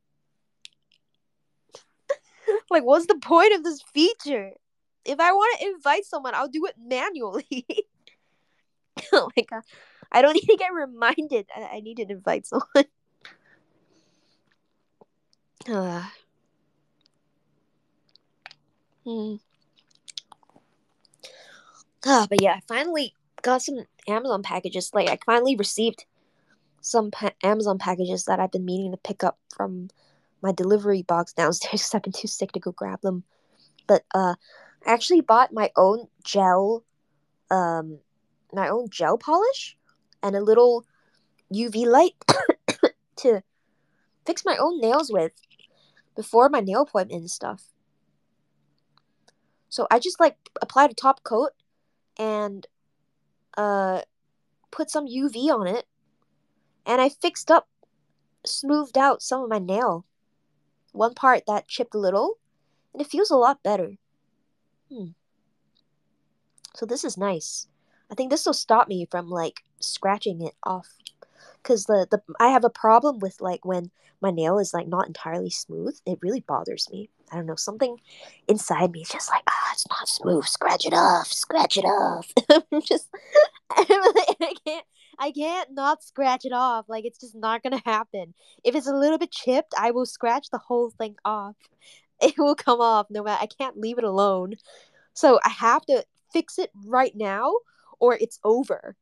like what's the point of this feature? If I want to invite someone, I'll do it manually. Oh my god. I don't need to get reminded I need to invite someone. Uh, hmm. But yeah, I finally got some Amazon packages. Like I finally received some Amazon packages that I've been meaning to pick up from my delivery box downstairs because I've been too sick to go grab them. But I actually bought um my own gel polish and a little UV light to fix my own nails with before my nail appointment and stuff. So I just like applied a top coat and uh put some UV on it, and I fixed up, smoothed out some of my nail, one part that chipped a little, and it feels a lot better. Hmm. So this is nice. I think this will stop me from like scratching it off, because the I have a problem with like when my nail is like not entirely smooth. It really bothers me. I don't know, something inside me is just like, it's not smooth. Scratch it off. Scratch it off. I'm just, I can't. I can't not scratch it off. Like, it's just not gonna happen. If it's a little bit chipped, I will scratch the whole thing off. It will come off no matter. I can't leave it alone. So I have to fix it right now, or it's over.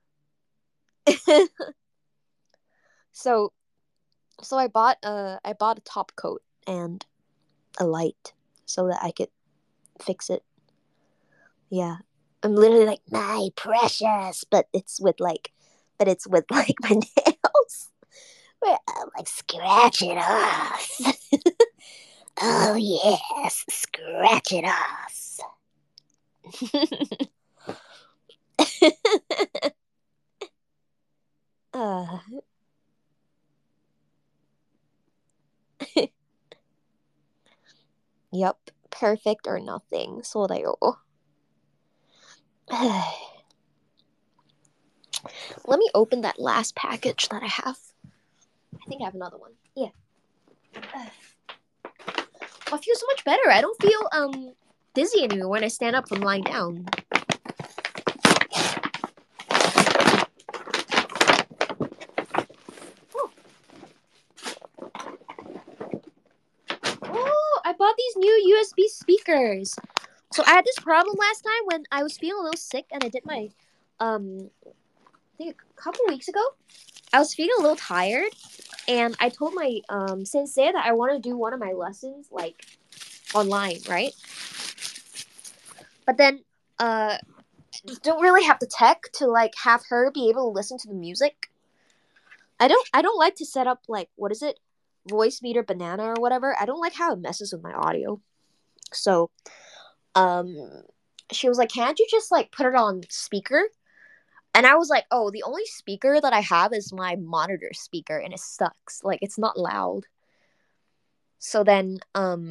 so so I bought a top coat and a light so that I could fix it. Yeah. I'm literally like, my precious, but it's with like my nails. Where I'm like, scratch it off. Oh yes, scratch it off. uh, yep, perfect or nothing. そうだよ. Let me open that last package that I have. I think I have another one. Yeah. I feel so much better. I don't feel dizzy anymore when I stand up from lying down. Oh, I bought these new USB speakers. So I had this problem last time when I was feeling a little sick and I did my I think a couple weeks ago. I was feeling a little tired and I told my sensei that I want to do one of my lessons like online, right? But then don't really have the tech to like have her be able to listen to the music. I don't like to set up like what is it? Voicemeeter Banana or whatever. I don't like how it messes with my audio. So she was like, "Can't you just like put it on speaker?" And I was like, "Oh, the only speaker that I have is my monitor speaker and it sucks. Like it's not loud." So then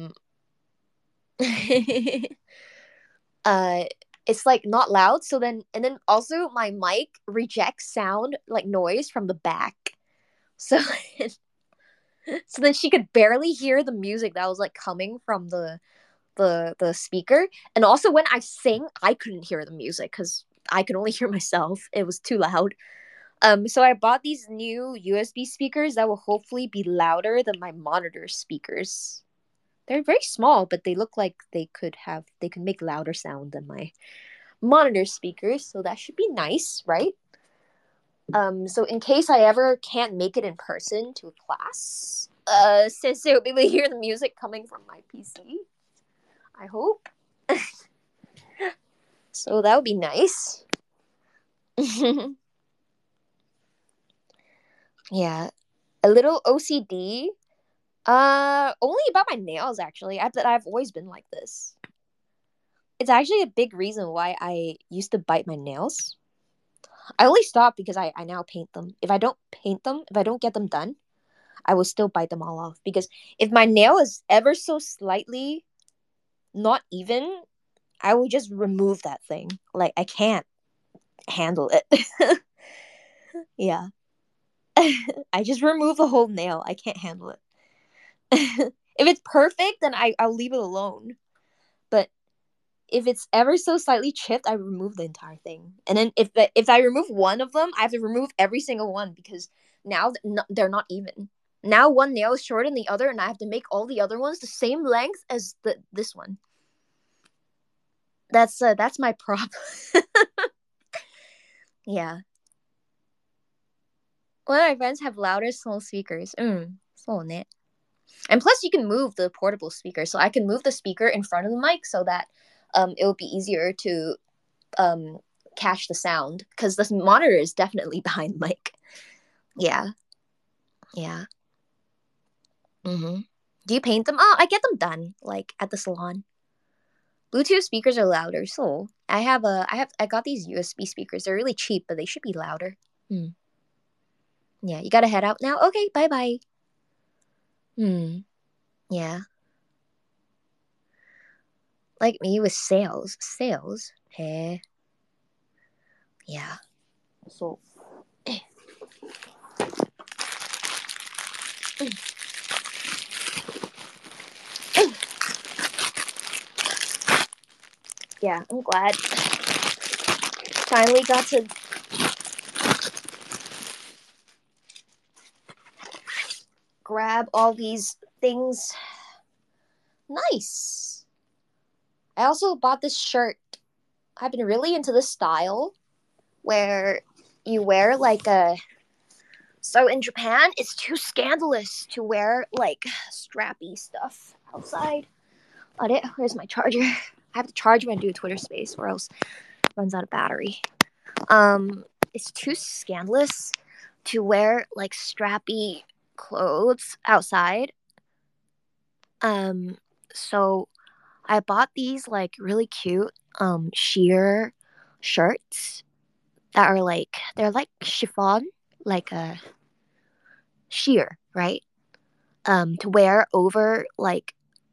uh it's like not loud, so then and then also my mic rejects sound like noise from the back. So so then she could barely hear the music that was like coming from the speaker. And also when I sing, I couldn't hear the music because I could only hear myself. It was too loud. So I bought these new USB speakers that will hopefully be louder than my monitor speakers. They're very small, but they look like they could make louder sound than my monitor speakers, so that should be nice, right? So in case I ever can't make it in person to a class, Sensei will be able to hear the music coming from my PC. I hope. So that would be nice. Yeah. A little OCD. Only about my nails actually. I've always been like this. It's actually a big reason why I used to bite my nails. I only stopped because I now paint them. If I don't paint them, if I don't get them done, I will still bite them all off. Because if my nail is ever so slightly not even, I will just remove that thing. Like I can't handle it. Yeah. I just remove the whole nail. I can't handle it. If it's perfect, then I'll leave it alone. But if it's ever so slightly chipped, I remove the entire thing. And then if I remove one of them, I have to remove every single one because now they're not even. Now one nail is shorter than the other, and I have to make all the other ones the same length as this one. That's my problem. Yeah. One of my friends have louder small speakers. So net. And plus, you can move the portable speaker, so I can move the speaker in front of the mic so that it will be easier to catch the sound because this monitor is definitely behind the mic. Yeah. Yeah. Do you paint them? Oh, I get them done like at the salon. Bluetooth speakers are louder, so I got these USB speakers. They're really cheap, but they should be louder. Yeah, you gotta head out now. Okay, bye bye. Yeah. Like me with sales. Hey. Yeah. So. Yeah, I'm glad. Finally got to grab all these things. Nice. I also bought this shirt. I've been really into this style where you wear like a. So in Japan, it's too scandalous to wear like strappy stuff outside. Where's my charger? I have to charge when I do a Twitter space or else it runs out of battery. It's too scandalous to wear like strappy clothes outside. So I bought these like really cute sheer shirts that are like they're like chiffon, like a sheer, right? To wear over like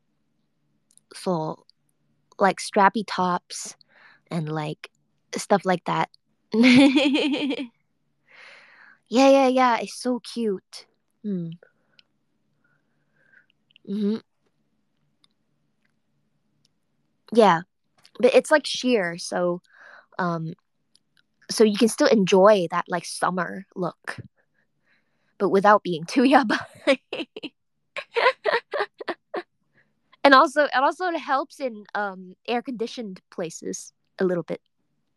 so like strappy tops and like stuff like that. Yeah, yeah, yeah. It's so cute. Mm. Hmm. Yeah, but it's like sheer, um, so you can still enjoy that like summer look, but without being too yabai. And also it helps in air conditioned places a little bit.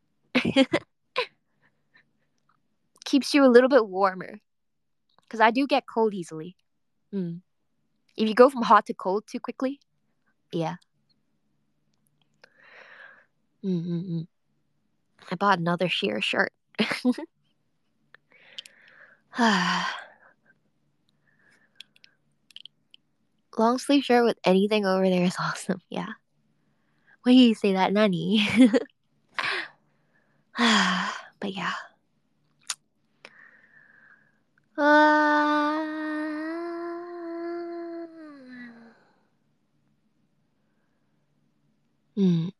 Keeps you a little bit warmer because I do get cold easily. Mm. If you go from hot to cold too quickly, yeah. Mm-mm-mm. I bought another sheer shirt. Long sleeve shirt with anything over there is awesome. Yeah. Why do you say that, Nani? But yeah. Uh, mm,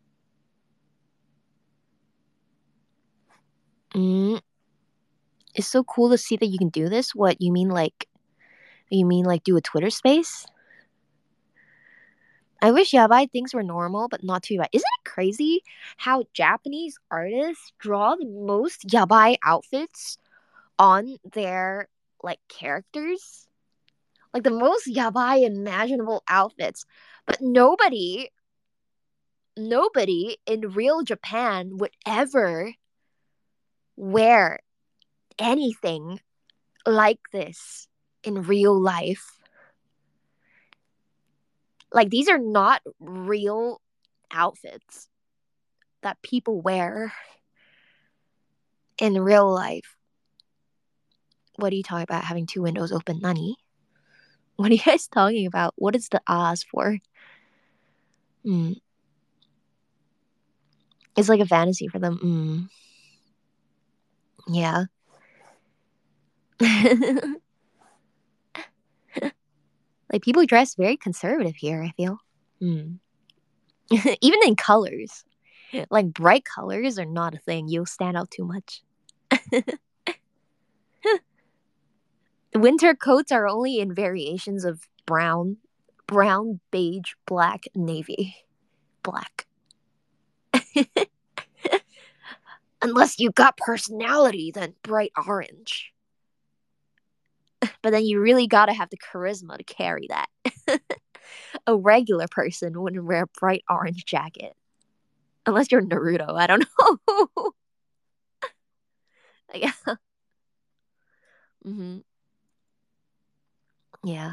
mm. It's so cool to see that you can do this. What you mean, like you mean like do a Twitter space? I wish yabai things were normal, but not too yabai. Isn't it crazy how Japanese artists draw the most yabai outfits on their like characters? Like the most yabai imaginable outfits. But nobody in real Japan would ever wear anything like this in real life. Like these are not real outfits that people wear in real life. What are you talking about? Having two windows open, Nani? What are you guys talking about? What is the ahs for? Mm. It's like a fantasy for them. Yeah. Like people dress very conservative here, I feel. Mm. Even in colors. Like bright colors are not a thing. You'll stand out too much. Winter coats are only in variations of brown, beige, black, navy, black. Unless you got personality, then bright orange. But then you really gotta have the charisma to carry that. A regular person wouldn't wear a bright orange jacket. Unless you're Naruto, I don't know. Yeah. Mm-hmm. Yeah.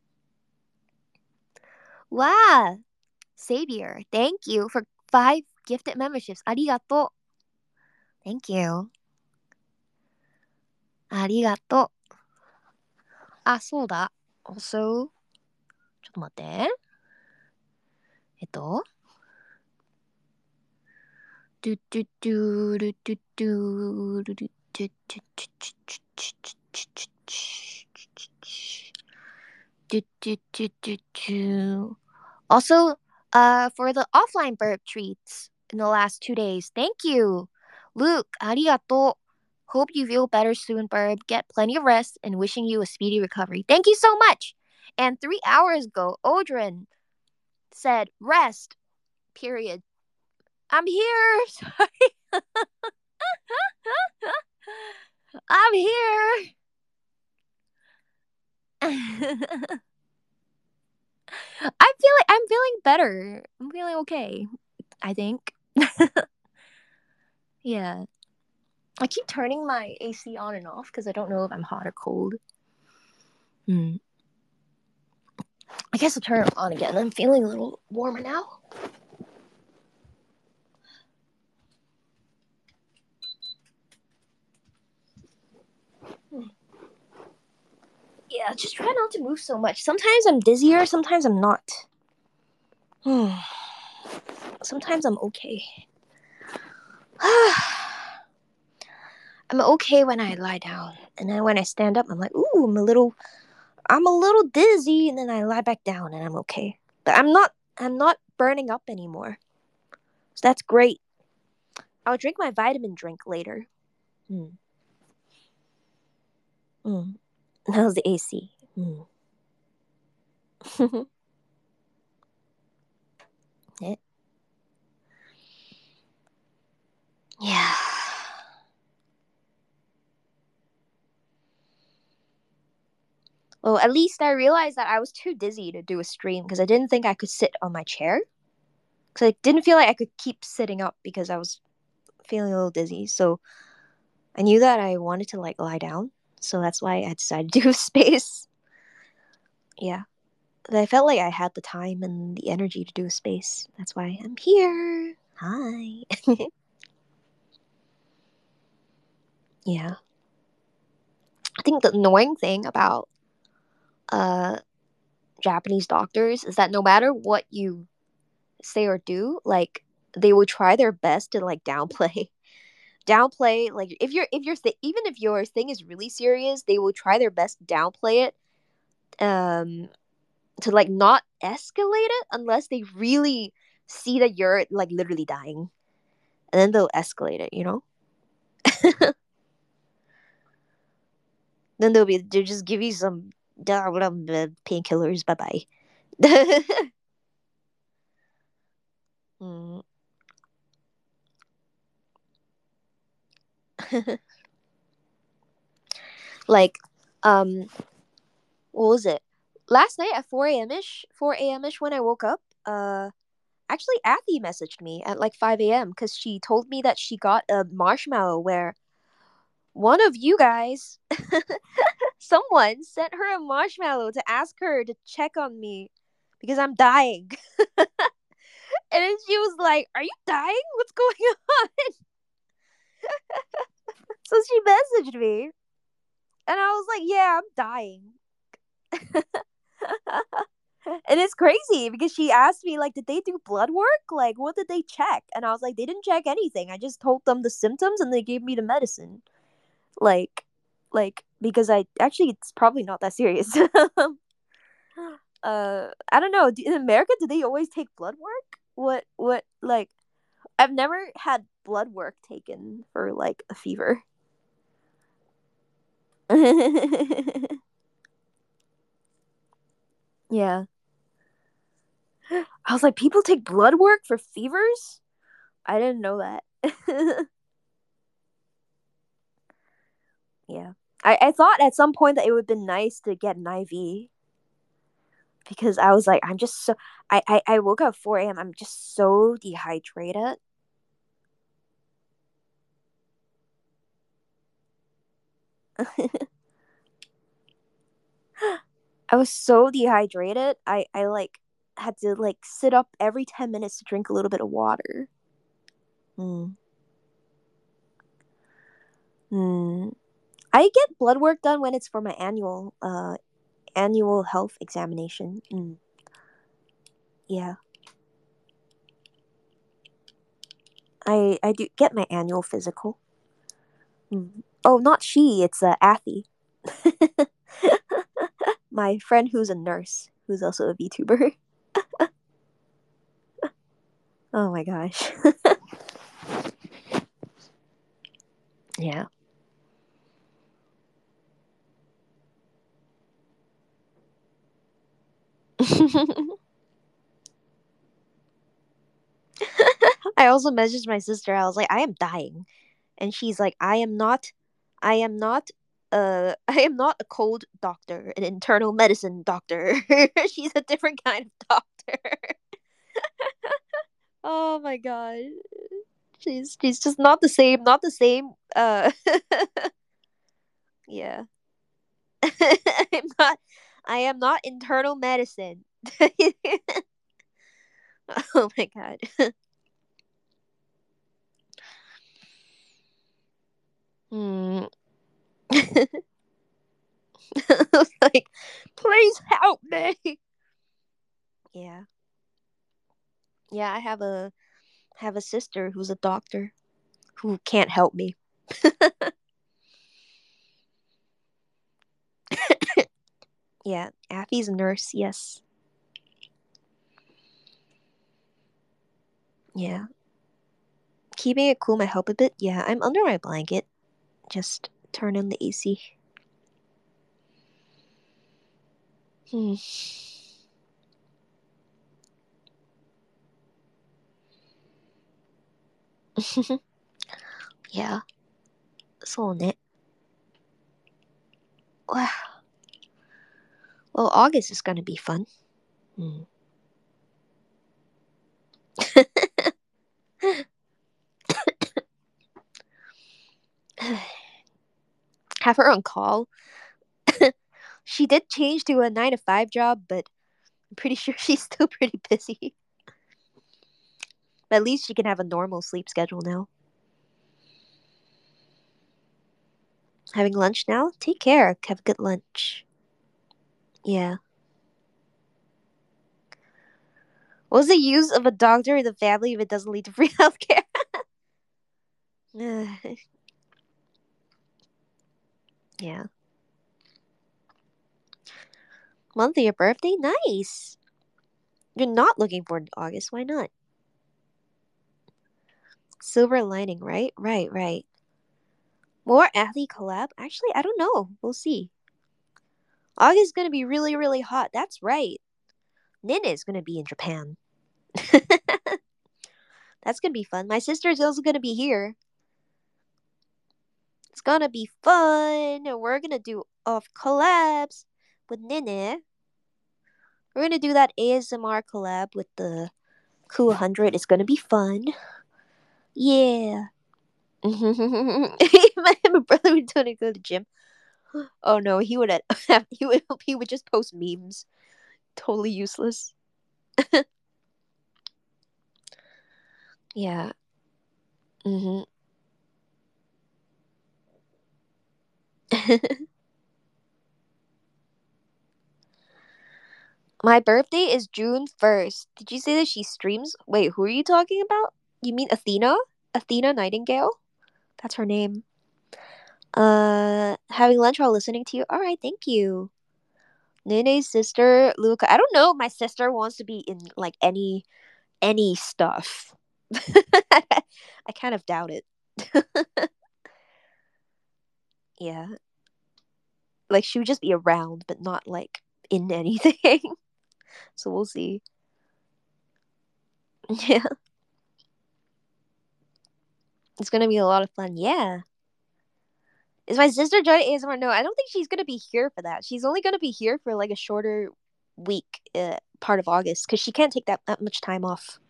Wow. Savior, thank you for 5 gifted memberships. ありがとう. Thank you. ありがとう. あ、そうだ. Also, ちょっと待って。ドゥドゥドゥルドゥドゥルドゥドゥドゥドゥドゥドゥ Also, for the offline burp treats in the last 2 days, thank you. Luke, ありがとう. Hope you feel better soon, Burb. Get plenty of rest and wishing you a speedy recovery. Thank you so much. And 3 hours ago, Odrin said, rest, period. I'm here. Sorry. I'm here. I'm feeling better. I'm feeling okay, I think. Yeah. I keep turning my AC on and off because I don't know if I'm hot or cold. Hmm. I guess I'll turn it on again. I'm feeling a little warmer now. Yeah, just try not to move so much. Sometimes I'm dizzier, sometimes I'm not. Sometimes I'm okay. I'm okay when I lie down, and then when I stand up, I'm like, ooh, I'm a little dizzy, and then I lie back down, and I'm okay. But I'm not burning up anymore. So that's great. I'll drink my vitamin drink later. Mm. Mm. How's the AC? Mm. Yeah. Well, at least I realized that I was too dizzy to do a stream because I didn't think I could sit on my chair. Because I didn't feel like I could keep sitting up because I was feeling a little dizzy. So I knew that I wanted to like lie down. So that's why I decided to do a space. Yeah. But I felt like I had the time and the energy to do a space. That's why I'm here. Hi. Yeah. I think the annoying thing about uh Japanese doctors is that no matter what you say or do, like they will try their best to like downplay like even if your thing is really serious, they will try their best to downplay it um to like not escalate it unless they really see that you're like literally dying, and then they'll escalate it, you know. Then they'll just give you some painkillers, bye bye. Mm. Like um what was it, last night at 4 a.m ish when I woke up, actually Athy messaged me at like 5 a.m because she told me that she got a marshmallow where one of you guys, someone sent her a marshmallow to ask her to check on me because I'm dying. And then she was like, "Are you dying? What's going on?" So she messaged me, and I was like, "Yeah, I'm dying." And it's crazy because she asked me like, "Did they do blood work? Like, what did they check?" And I was like, "They didn't check anything. I just told them the symptoms, and they gave me the medicine." Like, because I actually it's probably not that serious. I don't know. In America, do they always take blood work? What like I've never had blood work taken for like a fever. Yeah. I was like, people take blood work for fevers? I didn't know that. Yeah. I thought at some point that it would have been nice to get an IV because I was like, I'm just so I woke up 4 a.m. I'm just so dehydrated. I was so dehydrated. I like had to like sit up every 10 minutes to drink a little bit of water. Mm. Mm. I get blood work done when it's for my annual health examination. Mm. Yeah. I do get my annual physical. Mm. Oh, not she, it's Athy. My friend who's a nurse, who's also a VTuber. Oh my gosh. Yeah. I also messaged my sister. I was like, I am dying. And she's like, I am not. I am not a cold doctor, an internal medicine doctor. She's a different kind of doctor. Oh my god. She's just not the same, not the same. Yeah. I'm not I am not internal medicine. Oh my god. Hmm. I was like, please help me. Yeah. Yeah, I have a sister who's a doctor who can't help me. Yeah, Affy's a nurse, yes. Yeah. Keeping it cool might help a bit. Yeah, I'm under my blanket. Just turn on the AC. Hmm. Yeah, そうね. Wow. Well, August is gonna be fun. Hmm. Have her on call. She did change to a 9 to 5 job, but I'm pretty sure she's still pretty busy. But at least she can have a normal sleep schedule now. Having lunch now? Take care. Have a good lunch. Yeah. What's the use of a doctor in the family if it doesn't lead to free healthcare? Yeah. Month of your birthday? Nice. You're not looking forward to August. Why not? Silver lining, right? Right. More athlete collab? Actually, I don't know. We'll see. August is gonna be really, really hot. That's right. Nina is gonna be in Japan. That's gonna be fun. My sister is also gonna be here. It's gonna be fun. We're gonna do off collabs with Nene. We're gonna do that ASMR collab with the Cool 100. It's gonna be fun. Yeah. My brother would totally go to the gym. Oh no, he would he would just post memes. Totally useless. Yeah. Hmm. My birthday is June 1st. Did you say that she streams? Wait, who are you talking about? You mean Athena? Athena Nightingale? That's her name. Having lunch while listening to you. All right, thank you. Nene's sister, Luca. I don't know if my sister wants to be in like any stuff. I kind of doubt it. Yeah. Like she would just be around but not like in anything. So we'll see. Yeah. It's gonna be a lot of fun. Yeah. Is my sister joining ASMR? No, I don't think she's gonna be here for that. She's only gonna be here for like a shorter week, part of August, because she can't take that much time off.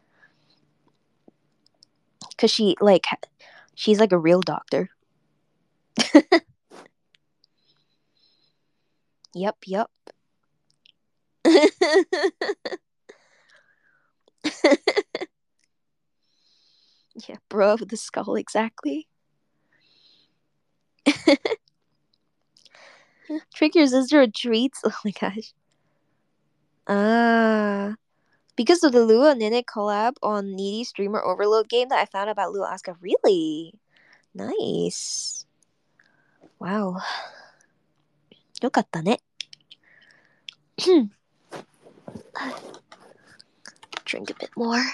Because she's like a real doctor. Yep. Yeah, bro with the skull, exactly. Trick your sister with treats. Oh my gosh. Ah. Because of the Lua and Nene collab on Needy Streamer Overload game that I found about Lua Asuka. Really? Nice. Wow. よかったね. Drink a bit more.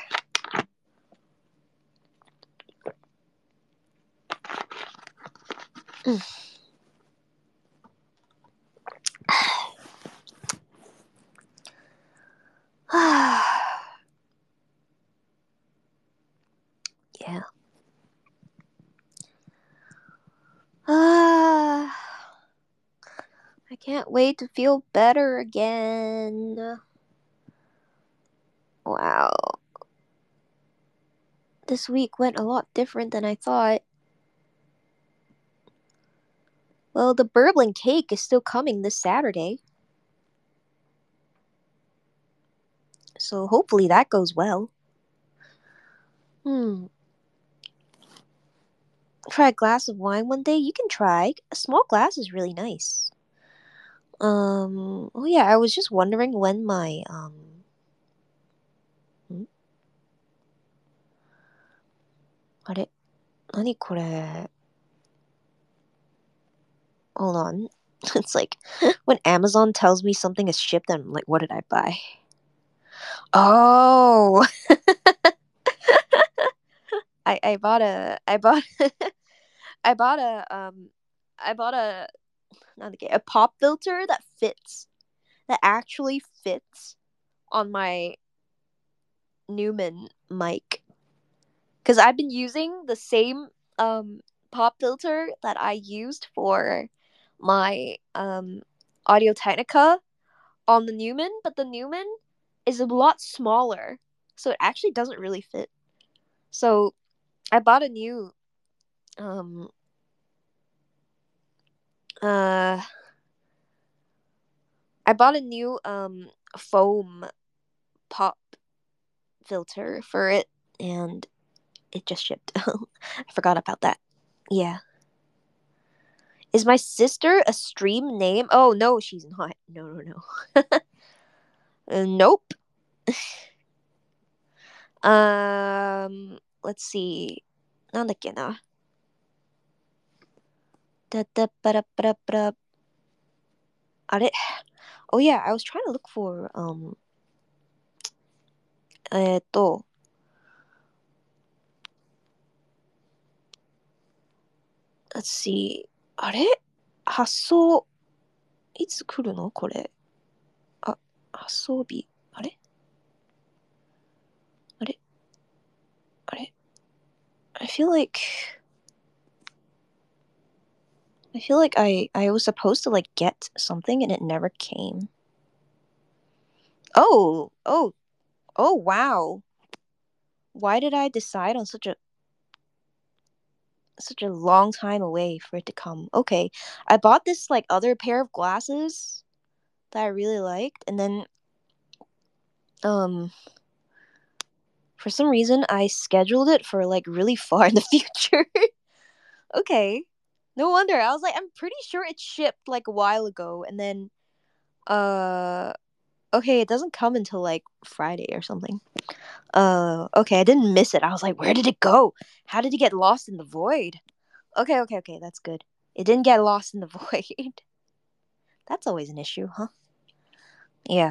Yeah. Can't wait to feel better again. Wow. This week went a lot different than I thought. Well, the Burbling cake is still coming this Saturday. So hopefully that goes well. Try a glass of wine one day? You can try. A small glass is really nice. Oh yeah, I was just wondering when my,あれ何これ Hold on. It's like when Amazon tells me something is shipped, I'm like, what did I buy? Oh, I bought a I bought I bought I bought not a pop filter that actually fits on my Newman mic, because I've been using the same pop filter that I used for my Audio Technica on the Newman, but the Newman is a lot smaller, so it actually doesn't really fit. So I bought a new um uh I bought a new foam pop filter for it, and it just shipped. I forgot about that. Yeah. Is my sister a stream name? Oh no, she's not. No. Nope. Let's see. なんだっけな。だだばらばらばら。あれ Oh yeah, I was trying to look for えっと let's see. あれ発送いつ来るのこれ。あ、発送日。あれあれあれ I feel like I was supposed to like get something and it never came. Oh, wow. Why did I decide on such a long time away for it to come? Okay. I bought this like other pair of glasses that I really liked, and then for some reason I scheduled it for like really far in the future. Okay. No wonder. I was like, I'm pretty sure it shipped like a while ago, and then okay, it doesn't come until like Friday or something. Okay, I didn't miss it. I was like, where did it go? How did it get lost in the void? Okay, that's good. It didn't get lost in the void. That's always an issue, huh? Yeah.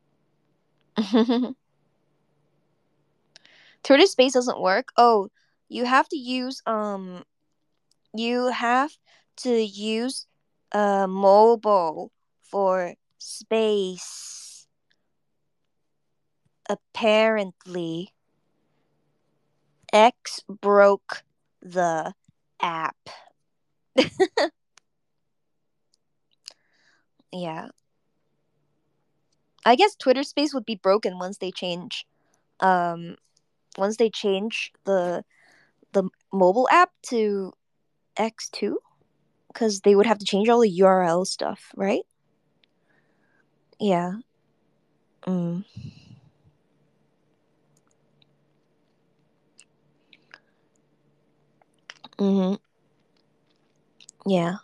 Twitter Space doesn't work. Oh, you have to use you have to use mobile for space. Apparently, X broke the app. Yeah. I guess Twitter Space would be broken um once they change the mobile app to X2, because they would have to change all the URL stuff, right? Yeah. Mm. Mhm. Yeah.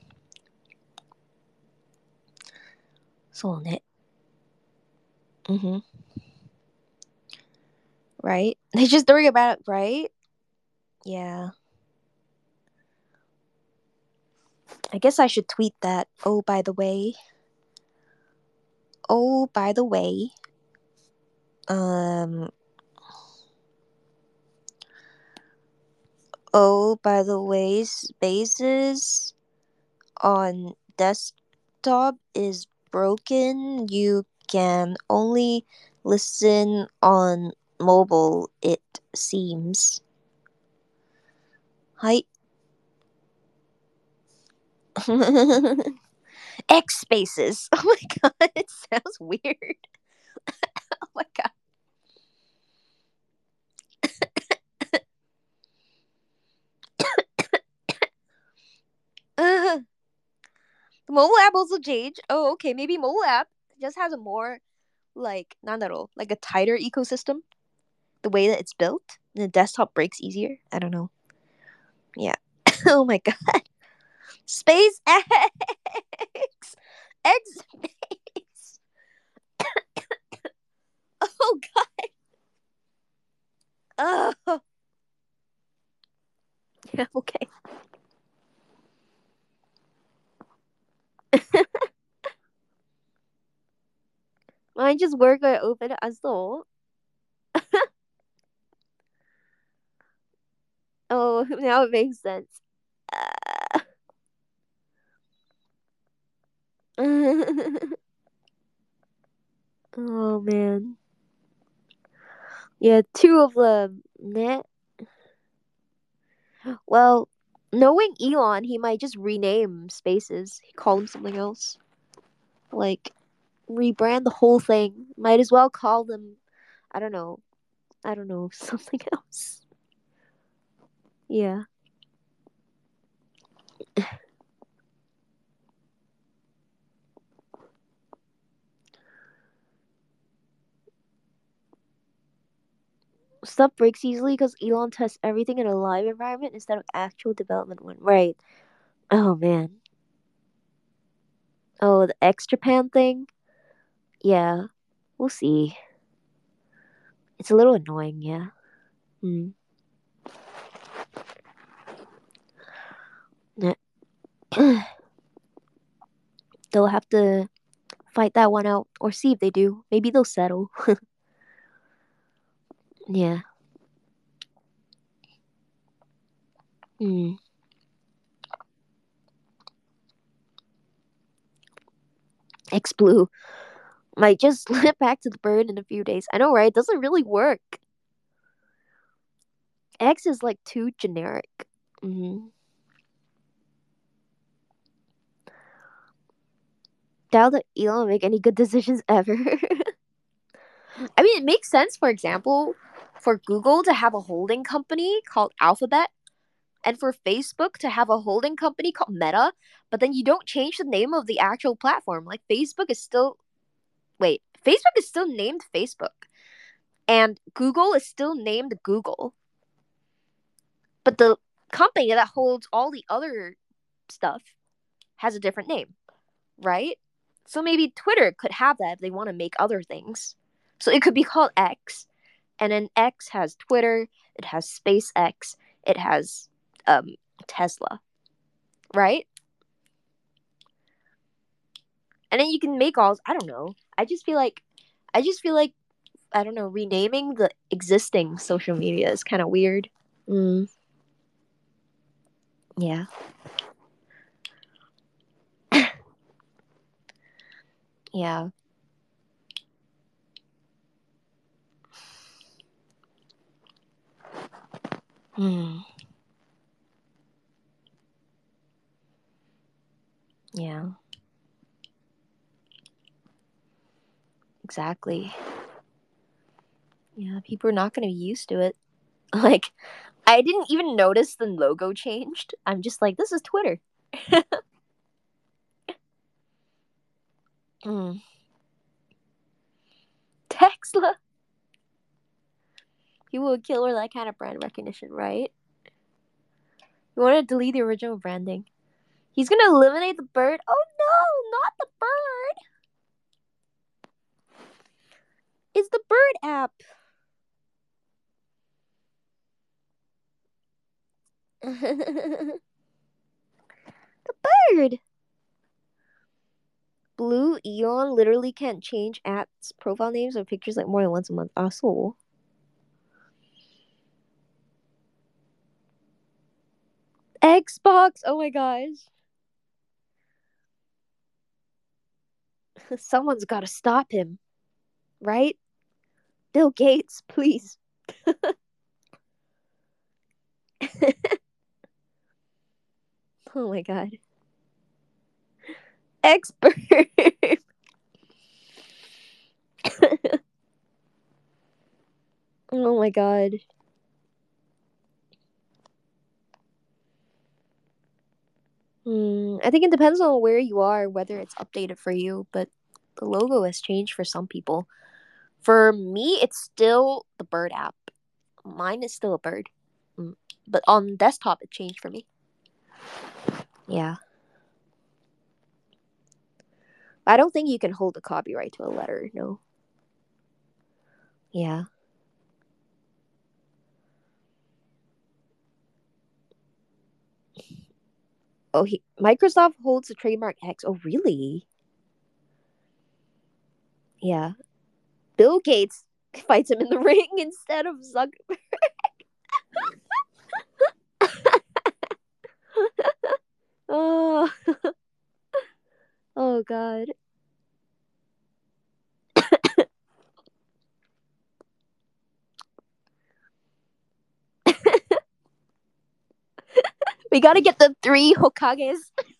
そうね. Mhm. Right? They just worry about it, right? Yeah. I guess I should tweet that. Oh, by the way. Oh, by the way. Um. Oh, by the way, Spaces on desktop is broken. You can only listen on mobile, it seems. はい。 X spaces. Oh my god, it sounds weird. Oh my god. Uh, the mobile app also changed. Oh, okay. Maybe mobile app just has a more like like a tighter ecosystem. The way that it's built, and the desktop breaks easier. I don't know. Yeah. Oh my god. Space X. X space. Oh god. Oh. Yeah. Okay. Mine just work when I open it as though. Oh, now it makes sense. Oh man. Yeah, two of them. Net. Well, knowing Elon, he might just rename spaces. He call them something else. Like rebrand the whole thing. Might as well call them. I don't know. I don't know something else. Yeah. Stuff breaks easily because Elon tests everything in a live environment instead of actual development one. Right. Oh man. Oh, the extra pan thing. Yeah. We'll see. It's a little annoying. Yeah. Hmm. They'll have to fight that one out or see if they do. Maybe they'll settle. Yeah. Hmm. X Blue might just slip back to the bird in a few days. I know, right? It doesn't really work. X is like too generic. Mm-hmm. Doubt that Elon will make any good decisions ever. I mean, it makes sense, for example, for Google to have a holding company called Alphabet and for Facebook to have a holding company called Meta, but then you don't change the name of the actual platform. Like, Facebook is still named Facebook, and Google is still named Google, but the company that holds all the other stuff has a different name, right? So maybe Twitter could have that if they want to make other things. So it could be called X, and then X has Twitter, it has SpaceX, it has um, Tesla, right? And then you can make all. I don't know. I just feel like I don't know. Renaming the existing social media is kind of weird. Mm, yeah. Yeah. Mm, yeah. Exactly. Yeah. People are not going to be used to it. Like, I didn't even notice the logo changed. I'm just like, this is Twitter. Mm. Tesla. People would kill her that kind of brand recognition, right? You want to delete the original branding. He's gonna eliminate the bird. Oh no, not the bird. It's the bird app. The bird. Blue Eon literally can't change apps profile names or pictures like more than once a month. Ah, so. Xbox. Oh my gosh. Someone's got to stop him, right? Bill Gates, please. Oh my god. Expert. Oh my god. I think it depends on where you are, whether it's updated for you, but the logo has changed for some people. For me, it's still the bird app. Mine is still a bird. Mm. But on desktop, it changed for me. Yeah. I don't think you can hold the copyright to a letter, no. Yeah. Oh, Microsoft holds the trademark X. Oh, really? Yeah. Bill Gates fights him in the ring instead of Zuckerberg. Oh, oh God. We gotta get the three Hokages.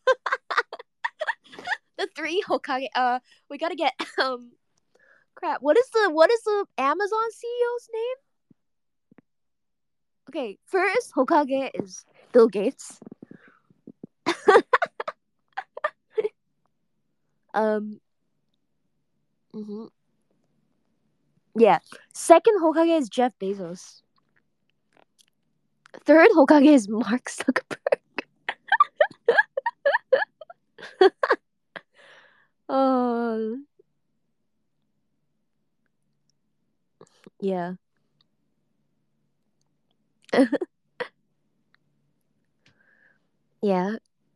The three Hokage. We gotta get crap. What is the Amazon CEO's name? Okay, first Hokage is Bill Gates. um. Mhm. Yeah. Second Hokage is Jeff Bezos. Third Hokage is Mark Zuckerberg. Oh, yeah. Yeah.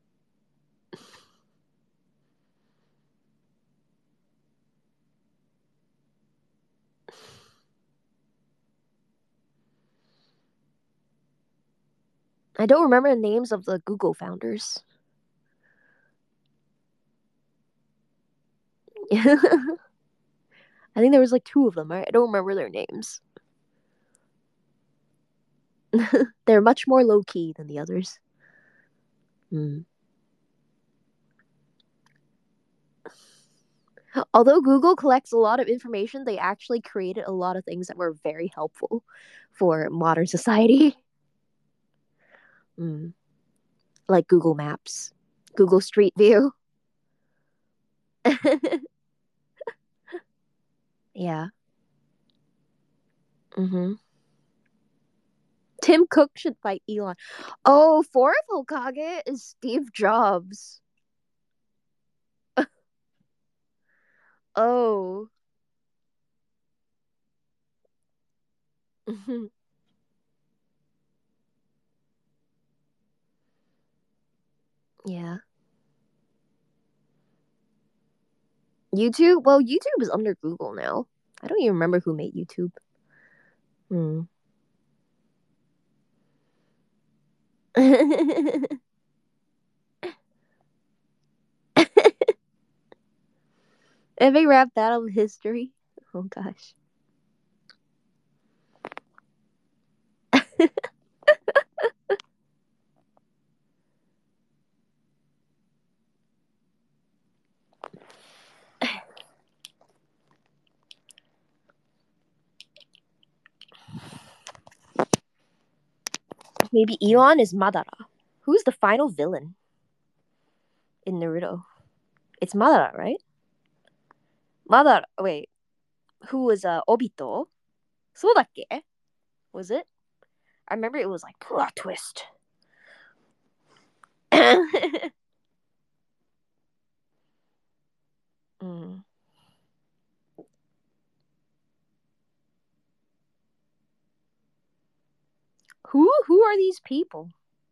I don't remember the names of the Google founders. I think there was like two of them. Right? I don't remember their names. They're much more low key than the others. Mm. Although Google collects a lot of information, they actually created a lot of things that were very helpful for modern society. Mm. Like Google Maps, Google Street View. Yeah. Mm-hmm. Tim Cook should fight Elon. Oh, fourth Hokage is Steve Jobs. Oh. Yeah. YouTube? Well, YouTube is under Google now. I don't even remember who made YouTube. Hmm. Epic rap battle of history. Oh gosh. Maybe Elon is Madara. Who's the final villain in Naruto? It's Madara, right? Madara. Wait, who was Obito? そうだっけ? Was it? I remember it was like plot twist. Mm. Who are these people?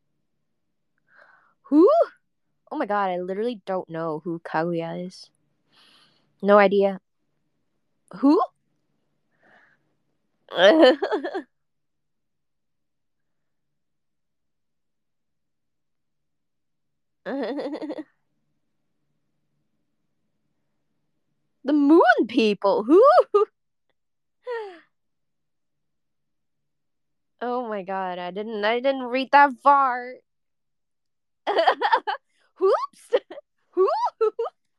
Who? Oh my god, I literally don't know who Kaguya is. No idea. Who? The moon people. Who? Oh my god, I didn't read that far. Whoops. Who?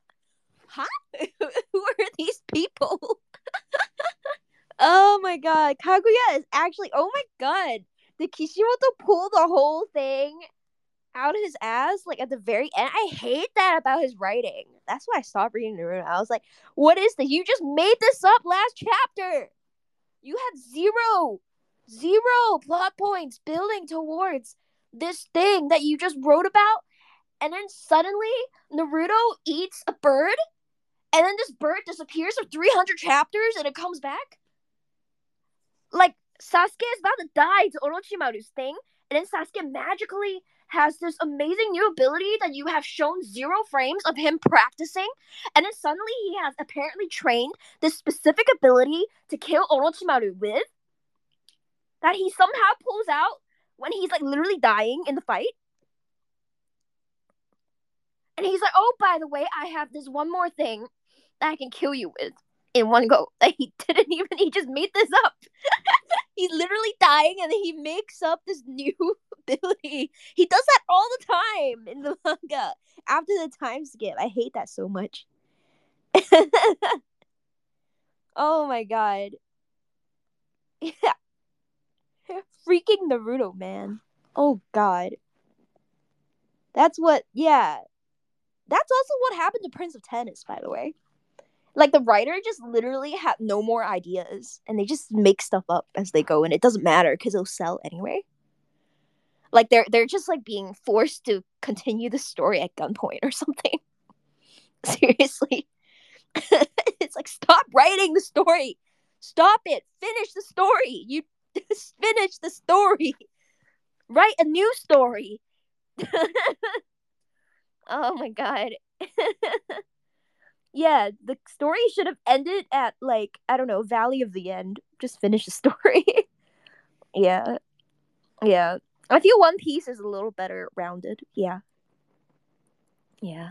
huh? Who are these people? Oh my god, Kaguya is actually. Oh my god, did Kishimoto pull the whole thing out of his ass like at the very end? I hate that about his writing. That's why I stopped reading Naruto. I was like, what is this? You just made this up last chapter. You had zero plot points building towards this thing that you just wrote about, and then suddenly Naruto eats a bird, and then this bird disappears for 300 chapters and it comes back. Like, Sasuke is about to die to Orochimaru's thing, and then Sasuke magically has this amazing new ability that you have shown 0 frames of him practicing, and then suddenly he has apparently trained this specific ability to kill Orochimaru with, that he somehow pulls out when he's like literally dying in the fight. And he's like, oh, by the way, I have this one more thing that I can kill you with in one go. That he didn't even, he just made this up. He's literally dying and he makes up this new ability. He does that all the time in the manga after the time skip. I hate that so much. Oh my god. Yeah. Freaking Naruto, man. Oh god. That's what, yeah. That's also what happened to Prince of Tennis, by the way. Like, the writer just literally had no more ideas and they just make stuff up as they go, and it doesn't matter because it'll sell anyway. Like, they're just like being forced to continue the story at gunpoint or something. Seriously. It's like, stop writing the story. Stop it. Finish the story. You finish the story. Write a new story. Oh my god. Yeah, the story should have ended at, like, I don't know, Valley of the End. Just finish the story. Yeah. Yeah. I feel One Piece is a little better rounded. Yeah. Yeah.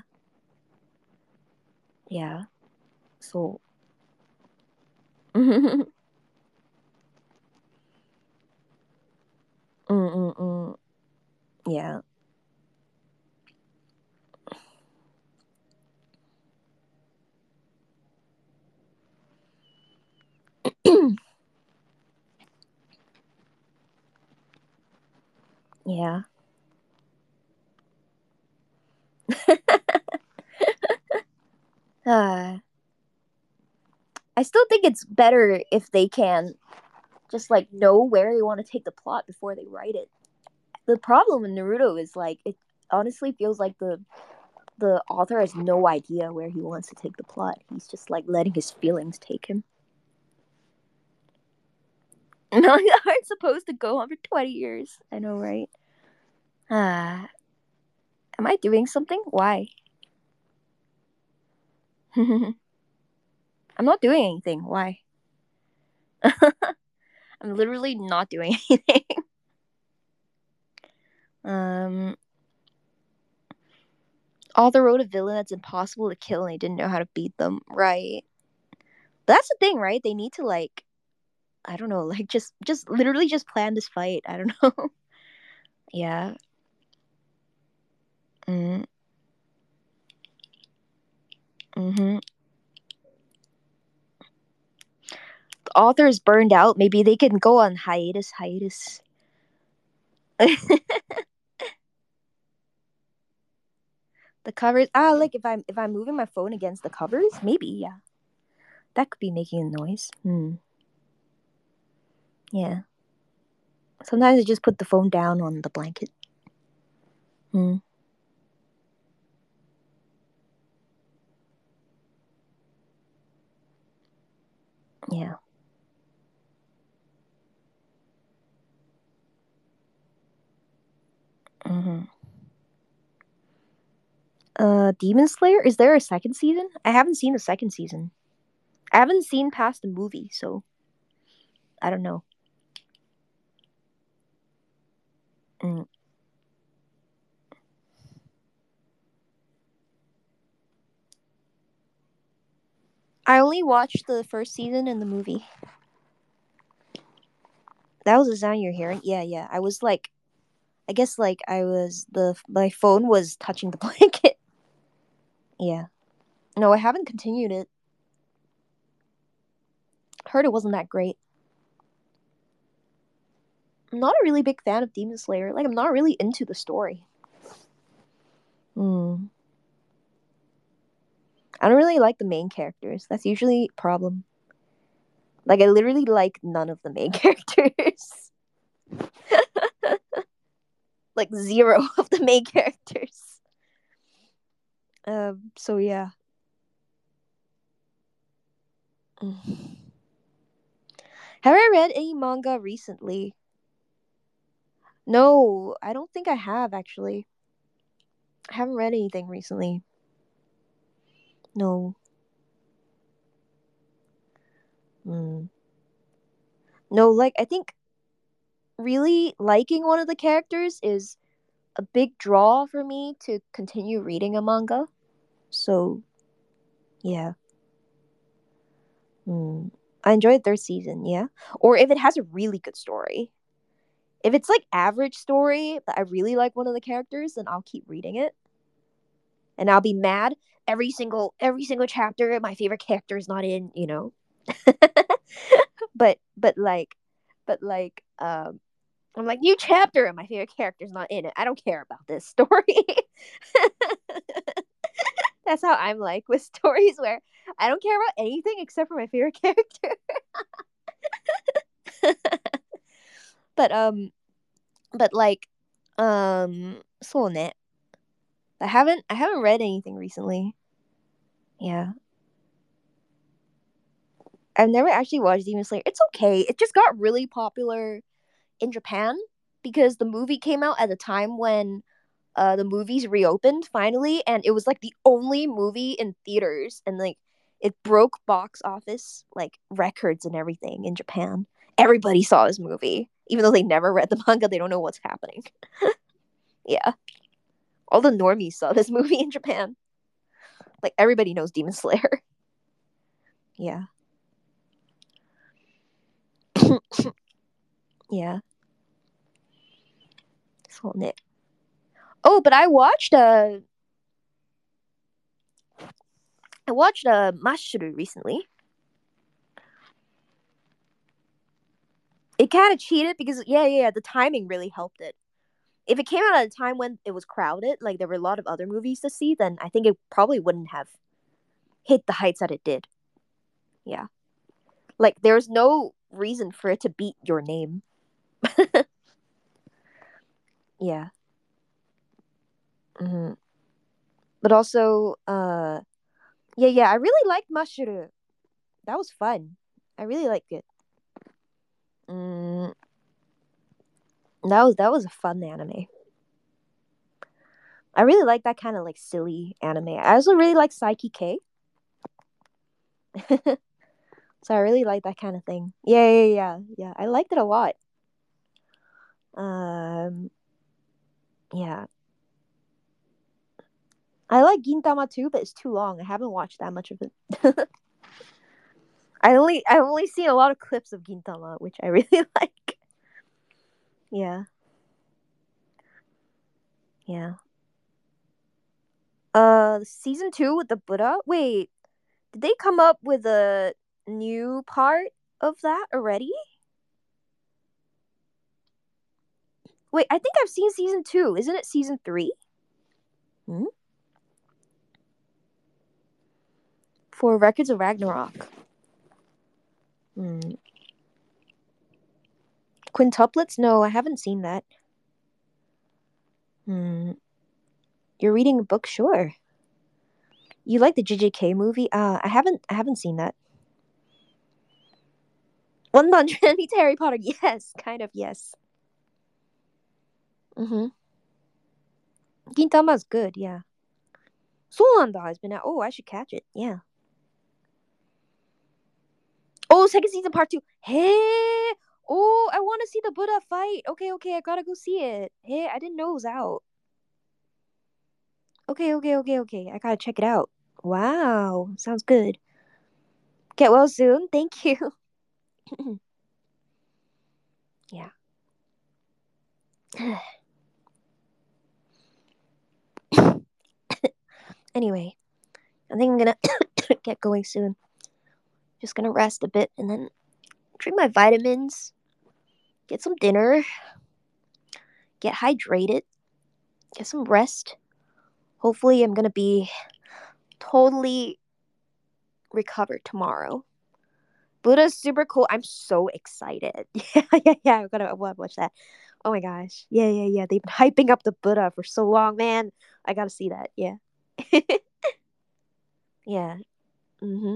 Yeah. So. Mm-mm-mm. Yeah. Yeah. uh, I still think it's better if they can just like know where they want to take the plot before they write it. The problem in Naruto is like it honestly feels like the author has no idea where he wants to take the plot. He's just like letting his feelings take him. Manga aren't supposed to go on for 20 years. I know, right? Am I doing something? Why? I'm not doing anything. Why? I'm literally not doing anything. um, Author wrote a villain that's impossible to kill and they didn't know how to beat them. Right. But that's the thing, right? They need to like, I don't know, like just literally just plan this fight. I don't know. Yeah. Mm. Mm-hmm. The author is burned out. Maybe they can go on hiatus. The covers. Like if I'm moving my phone against the covers, maybe, yeah. That could be making a noise. Yeah. Sometimes I just put the phone down on the blanket. Yeah. Mm-hmm. Demon Slayer. Is there a second season? I haven't seen the second season. I haven't seen past the movie, so I don't know. Mm. I only watched the first season and the movie. That was the sound you're hearing. Yeah, yeah. I was like, I guess like my phone was touching the blanket. Yeah. No, I haven't continued it. Heard it wasn't that great. I'm not a really big fan of Demon Slayer. Like, I'm not really into the story. Hmm. I don't really like the main characters. That's usually a problem. Like, I literally like none of the main characters. Like, zero of the main characters. So yeah. Mm. Have I read any manga recently? No, I don't think I have actually. I haven't read anything recently. No. Mm. No, like I think really liking one of the characters is a big draw for me to continue reading a manga. So, yeah. Mm. I enjoyed third season, yeah. Or if it has a really good story. If it's like average story, but I really like one of the characters, then I'll keep reading it. And I'll be mad every single chapter my favorite character is not in, you know. but like I'm like, new chapter and my favorite character's not in it. I don't care about this story. That's how I'm like with stories where I don't care about anything except for my favorite character. but but likeそうね. I haven't read anything recently. Yeah. I've never actually watched Demon Slayer. It's okay. It just got really popular in Japan because the movie came out at a time when the movies reopened finally, and it was like the only movie in theaters, and like it broke box office like records and everything in Japan. Everybody saw this movie, even though they never read the manga. They don't know what's happening. Yeah, all the normies saw this movie in Japan. Like everybody knows Demon Slayer. Yeah, yeah. So Nick. Oh, but I watched Mashuru recently. It kind of cheated because yeah, the timing really helped it. If it came out at a time when it was crowded, like there were a lot of other movies to see, then I think it probably wouldn't have hit the heights that it did. Yeah. Like there's no reason for it to beat Your Name. Yeah. Hmm. But also, yeah, I really liked Mashuru. That was fun. I really liked it. Mm, that was a fun anime. I really like that kind of like silly anime. I also really like Psyche K. So I really like that kind of thing. Yeah. I liked it a lot. Um, yeah. I like Gintama too, but it's too long. I haven't watched that much of it. I've only seen a lot of clips of Gintama, which I really like. Yeah, yeah. Season 2 with the Buddha. Wait, did they come up with a new part of that already? Wait, I think I've seen season 2. Isn't it season 3? Hmm? For Records of Ragnarok. Hmm. Quintuplets? No, I haven't seen that. Hmm. You're reading a book, sure. You like the JJK movie? I haven't seen that. 100 meets Harry Potter. Yes, kind of, yes. Mm-hmm. Gintama's good, yeah. そうなんだ has been out. Oh, I should catch it. Yeah. Oh, second season part 2. Hey. Oh, I want to see the Buddha fight. Okay, I gotta go see it. Hey, I didn't know it was out. Okay. I gotta check it out. Wow, sounds good. Get well soon. Thank you. Yeah. Anyway, I think I'm gonna get going soon. Just gonna rest a bit and then drink my vitamins, get some dinner, get hydrated, get some rest. Hopefully, I'm gonna be totally recovered tomorrow. Buddha's super cool. I'm so excited. Yeah. I'm gonna watch that. Oh my gosh. Yeah. They've been hyping up the Buddha for so long, man. I gotta see that. Yeah. Yeah. hmm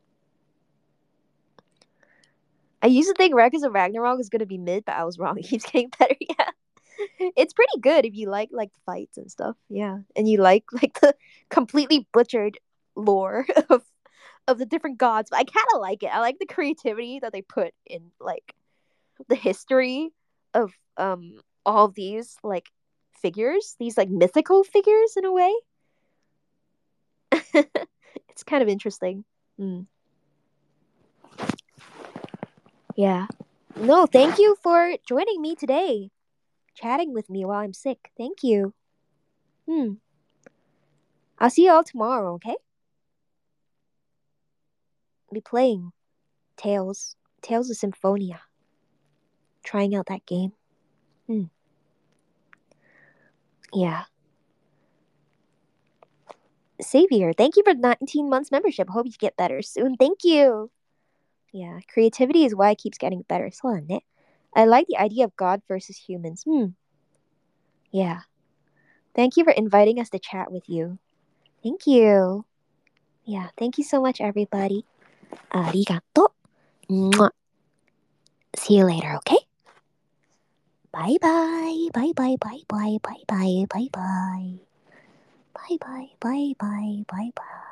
I used to think Records of Ragnarok was gonna be mid, but I was wrong. It keeps getting better. Yeah. It's pretty good if you like the fights and stuff. Yeah. And you like the completely butchered lore of the different gods. But I kind of like it. I like the creativity that they put in like the history of all of these like figures, these like mythical figures in a way. It's kind of interesting. Mm. Yeah. No, thank you for joining me today, chatting with me while I'm sick. Thank you. Hmm. I'll see you all tomorrow, okay? I'll be playing Tales of Symphonia. Trying out that game. Hmm. Yeah. Savior, thank you for 19 months membership. I hope you get better soon. Thank you. Yeah, creativity is why it keeps getting better. So, I like the idea of God versus humans. Yeah. Thank you for inviting us to chat with you. Thank you. Yeah, thank you so much, everybody. Arigato. Mwah. See you later, okay? Bye bye. Bye bye bye bye bye bye bye bye. Bye bye bye bye bye bye.